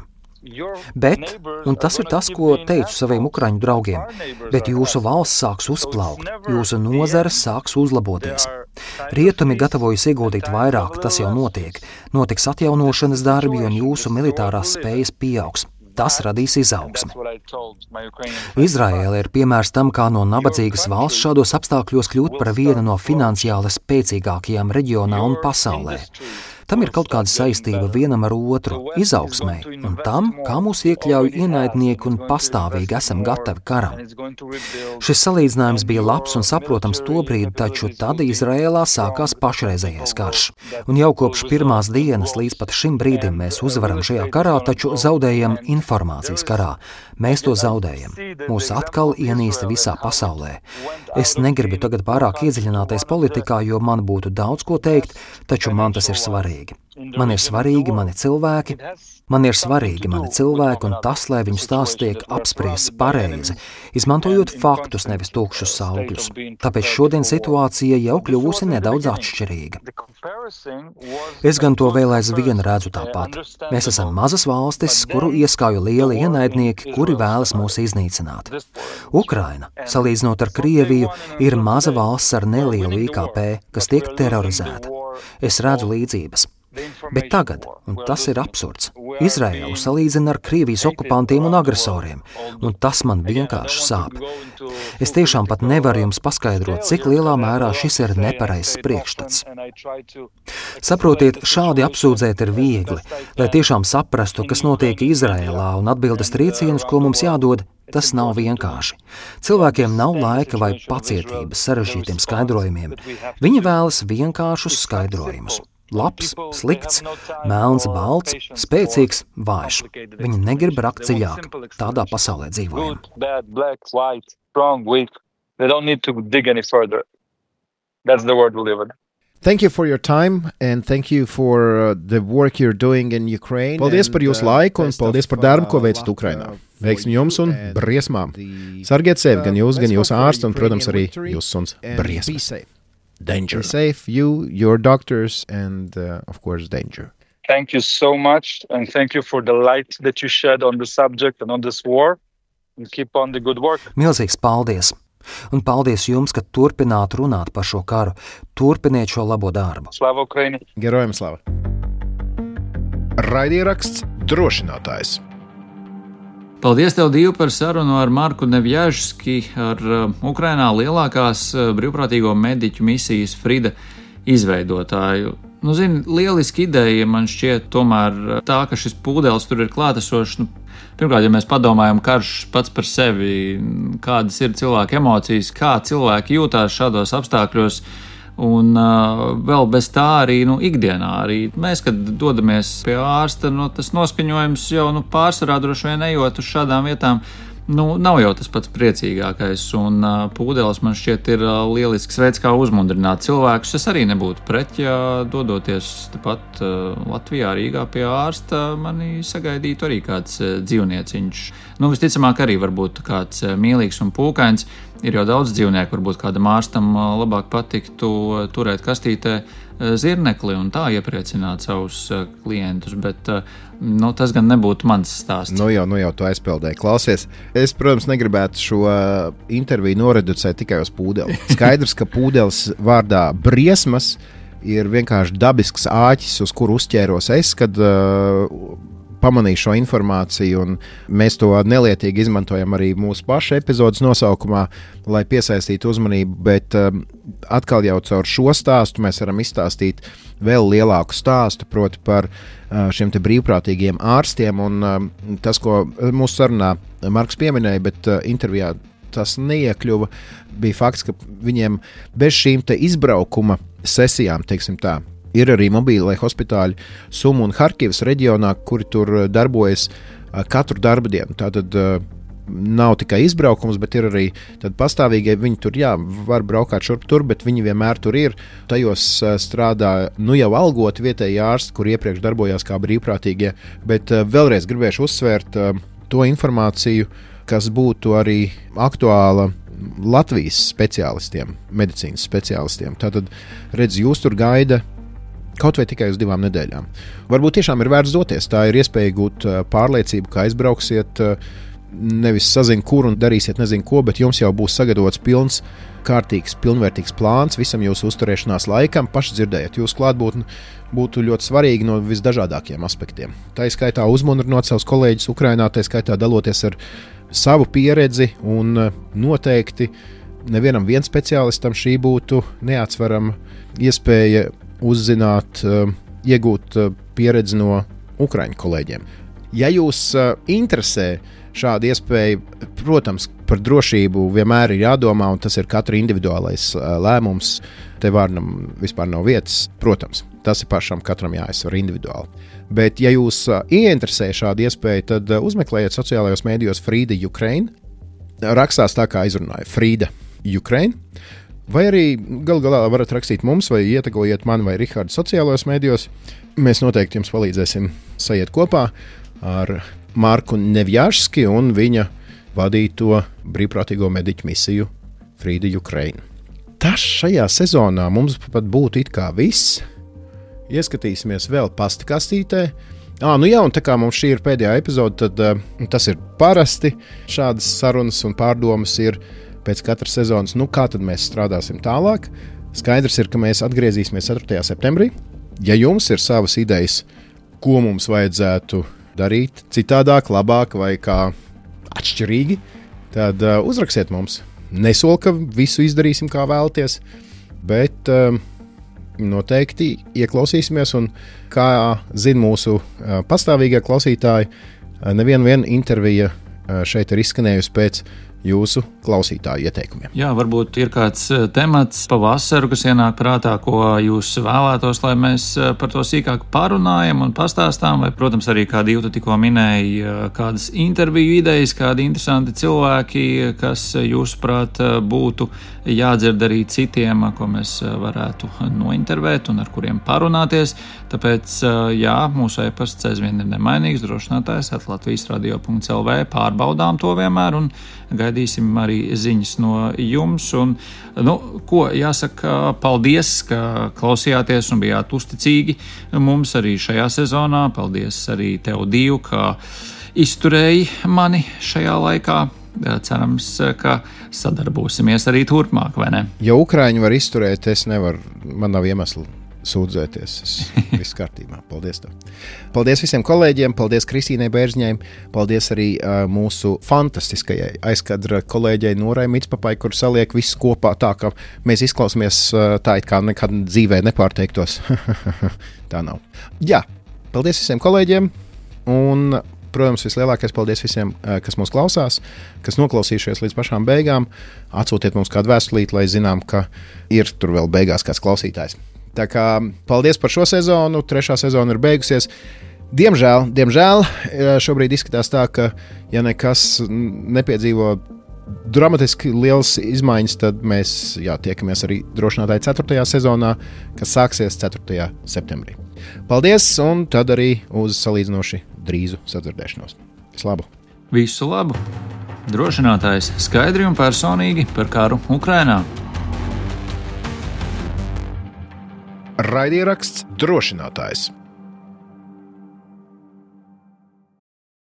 Bet, un tas ir tas, ko teicu saviem ukraiņu draugiem, bet jūsu valsts sāks uzplaukt, jūsu nozares sāks uzlaboties. Rietumi gatavojas ieguldīt vairāk, tas jau notiek. Notiks atjaunošanas darbi, un jūsu militārās spējas pieaugs. Tas radīs izaugsmi. Izraēla ir piemērs tam, kā no nabadzīgas valsts šādos apstākļos kļūt par vienu no finansiāli spēcīgākajām reģionā un pasaulē. Tam ir kaut kāda saistība vienam ar otru, izaugsmai, un tam, kā mūs iekļauj ienaidnieki un pastāvīgi esam gatavi karam. Šis salīdzinājums bija labs un saprotams tobrīd, taču tad Izraēlā sākās pašreizējais karš. Un jau kopš pirmās dienas līdz pat šim brīdim mēs uzvaram šajā karā, taču zaudējam informācijas karā. Mēs to zaudējam. Mūs atkal ienīsta visā pasaulē. Es negribu tagad pārāk iedziļināties politikā, jo man būtu daudz ko teikt, taču man tas ir svarīgi. Man ir svarīgi mani cilvēki, un tas, lai viņu stāsts tiek apspriests pareizi, izmantojot faktus, nevis tukšus saukļus. Tāpēc šodien situācija jau kļuvusi nedaudz atšķirīga. Es gan to vēl aizvien redzu tāpat. Mēs esam mazas valstis, kuru ieskauj lieli ienaidnieki, kuri vēlas mūs iznīcināt. Ukraina, salīdzinot ar Krieviju, ir maza valsts ar nelielu IKP, kas tiek terorizēta. Es redzu līdzības. Bet tagad, un tas ir absurds, Izraēlu salīdzina ar Krievijas okupantiem un agresoriem, un tas man vienkārši sāp. Es tiešām pat nevaru jums paskaidrot, cik lielā mērā šis ir nepareizs priekšstats. Saprotiet, šādi apsūdzēt ir viegli, lai tiešām saprastu, kas notiek Izraēlā un atbildes triecienus, ko mums jādod, tas nav vienkārši. Cilvēkiem nav laika vai pacietības sarežģītiem skaidrojumiem. Viņi vēlas vienkāršus skaidrojumus. Labs, slikts, melns, balts, spēcīgs, vājš. Viņi negrib rakt dziļāk. Tādā pasaulē dzīvojam. Thank you for your time and thank you for the work you're doing in Ukraine. Paldies par jūsu laiku un paldies par darbu, ko veicat Ukrainā. Veiksmi jums un briesmām. Sargiet sevi, gan jūsu ārsti un, protams, arī jūsu suns briesmas. Danger. Be safe, you, your doctors, and of course, danger. Thank you so much, and thank you for the light that you shed on the subject and on this war, and keep on the good work. Milzīgs paldies! Un paldies jums, ka turpināt runāt par šo karu. Turpiniet šo labo darbu. Slava Ukraini! Gerojam slava! Raidieraksts Drošinātājs. Paldies tev, Dīva, par sarunu ar Marku Nevjažski, ar Ukrainā lielākās brīvprātīgo mediķu misijas Frida izveidotāju. Lieliski ideja man šķiet tomēr tā, ka šis pūdelis tur ir klātesošs. Pirmkārt, ja mēs padomājam, karš pats par sevi, kādas ir cilvēku emocijas, kā cilvēki jūtās šādos apstākļos, un vēl bez tā arī ikdienā. Arī mēs, kad dodamies pie ārsta, tas noskaņojums jau pārsvarā droši vien ejot uz šādām vietām, nav jau tas pats priecīgākais. Un pūdelis man šķiet ir lielisks veids, kā uzmundrināt cilvēkus. Es arī nebūtu pret, ja dodoties tepat Latvijā, Rīgā pie ārsta, mani sagaidītu arī kāds dzīvnieciņš. Visticamāk arī varbūt kāds mīlīgs un pūkains. Ir jau daudz dzīvnieku, varbūt kādam ārstam labāk patiktu turēt kastītē zirnekli un tā iepriecināt savus klientus, bet tas gan nebūtu mans stāsts. Nu jau tu aizpildēji. Klausies, es, protams, negribētu šo interviju noreducēt tikai uz pūdeli. Skaidrs, ka pūdelis vārdā briesmas ir vienkārši dabisks āķis, uz kuru uzķēros es, kad pamanīju šo informāciju, un mēs to nelietīgi izmantojam arī mūsu paša epizodes nosaukumā, lai piesaistītu uzmanību, bet atkal jau caur šo stāstu mēs varam izstāstīt vēl lielāku stāstu, proti par šiem te brīvprātīgiem ārstiem, un tas, ko mūsu sarunā Marks pieminēja, bet intervijā tas neiekļuva, bija fakts, ka viņiem bez šīm te izbraukuma sesijām, teiksim tā, ir arī mobīlai hospitāļi Sumu un Harkivas reģionā, kuri tur darbojas katru darba dienu. Tātad nav tikai izbraukums, bet ir arī pastāvīgie. Viņi tur, var braukāt šurp tur, bet viņi vienmēr tur ir. Tajos strādā jau algoti vietēji ārsti, kur iepriekš darbojās kā brīvprātīgie. Bet vēlreiz gribēšu uzsvērt to informāciju, kas būtu arī aktuāla Latvijas speciālistiem, medicīnas speciālistiem. Tātad, redz, jūs tur gaida kaut vai tikai uz 2 nedēļām. Varbūt tiešām ir vērts doties. Tā ir iespēja gūt pārliecību, ka aizbrauksiet, nevis sazin kur un darīsiet nezinu ko, bet jums jau būs sagatavots pilns, kārtīgs, pilnvērtīgs plāns visam jūsu uzturēšanās laikam. Paši dzirdējat, jūsu klātbūtne būtu ļoti svarīga no visdažādākiem aspektiem. Tā ir skaitā uzmundrinot savus kolēģus Ukrainā, tā ir skaitā daloties ar savu pieredzi, un noteikti nevienam speciālistam šī būtu neatsverama iespēja uzzināt, iegūt pieredzi no ukraiņu kolēģiem. Ja jūs interesē šāda iespēja, protams, par drošību vienmēr ir jādomā, un tas ir katra individuālais lēmums. Te vārnam vispār nav vietas, protams, tas ir pašam katram jāizsver individuāli. Bet, ja jūs ieinteresē šādu iespēju, tad uzmeklējiet sociālajos mēdījos Frida Ukraine. Rakstās tā, kā izrunāja Frida. Ukraine. Vai arī galā varat rakstīt mums, vai ietekojiet man vai Rihardu sociālajos medijos. Mēs noteikti jums palīdzēsim sajiet kopā ar Marku Nevjašski un viņa vadīto brīvprātīgo mediķu misiju Frīda Ukraine. Tas šajā sezonā mums pat būtu it kā viss. Ieskatīsimies vēl pastakastītē. Un tā kā mums šī ir pēdējā epizode, tad tas ir parasti. Šādas sarunas un pārdomas ir pēc katras sezonas. Kā tad mēs strādāsim tālāk? Skaidrs ir, ka mēs atgriezīsimies 4. septembrī. Ja jums ir savas idejas, ko mums vajadzētu darīt citādāk, labāk vai kā atšķirīgi, tad uzrakstiet mums. Nesolu, ka visu izdarīsim, kā vēlaties, bet noteikti ieklausīsimies. Un, kā zina mūsu pastāvīgie klausītāji, neviena intervija šeit ir izskanējusi pēc jūsu klausītāju ieteikumiem. Jā, varbūt ir kāds temats pavasaru, kas ienāk prātā, ko jūs vēlētos, lai mēs par to sīkāk parunājam un pastāstām, vai, protams, arī kā Dīva tikko minēja, kādas interviju idejas, kādi interesanti cilvēki, kas jūsuprāt būtu jādzird arī citiem, ko mēs varētu nointervēt un ar kuriem parunāties. Tāpēc, mūsu e-pasts aizvien ir nemainīgs, drošinātājs@latvijasradio.lv, pārbaudām to vienmēr un gaidīsim arī ziņas no jums. Un, ko jāsaka, paldies, ka klausījāties un bijāt uzticīgi mums arī šajā sezonā. Paldies arī tev, Dīva, ka izturēji mani šajā laikā. Cerams, ka sadarbosimies arī turpmāk, vai ne? Ja Ukraiņi var izturēt, es nevaru, man nav iemeslu sūdzēties. Viss kārtībā. Paldies tev. Paldies visiem kolēģiem, paldies Kristīnai Bērzņai, paldies arī mūsu fantastiskajai aizkadra kolēģei Norai Mitspapai, kur saliek viss kopā tā, ka mēs izklausāmies tā, it kā nekad dzīvē nepārteiktos. Tā nav. Jā, paldies visiem kolēģiem un, protams, vislielākais paldies visiem, kas mūs klausās, kas noklausījušies līdz pašām beigām. Atsūtiet mums kādu vēstulīti, lai zinām, ka ir tur vēl beigās kāds klausītājs. Tā kā paldies par šo sezonu, 3. sezona ir beigusies. Diemžēl šobrīd izskatās tā, ka ja nekas nepiedzīvo dramatiski liels izmaiņas, tad mēs tiekamies arī drošinātāji 4. sezonā, kas sāksies 4. septembrī. Paldies, un tad arī uz salīdzinoši drīzu sadzirdēšanos. Vislabāk! Visu labu! Drošinātājs skaidri un personīgi par karu Ukrainā. Raidieraksts Drošinātājs.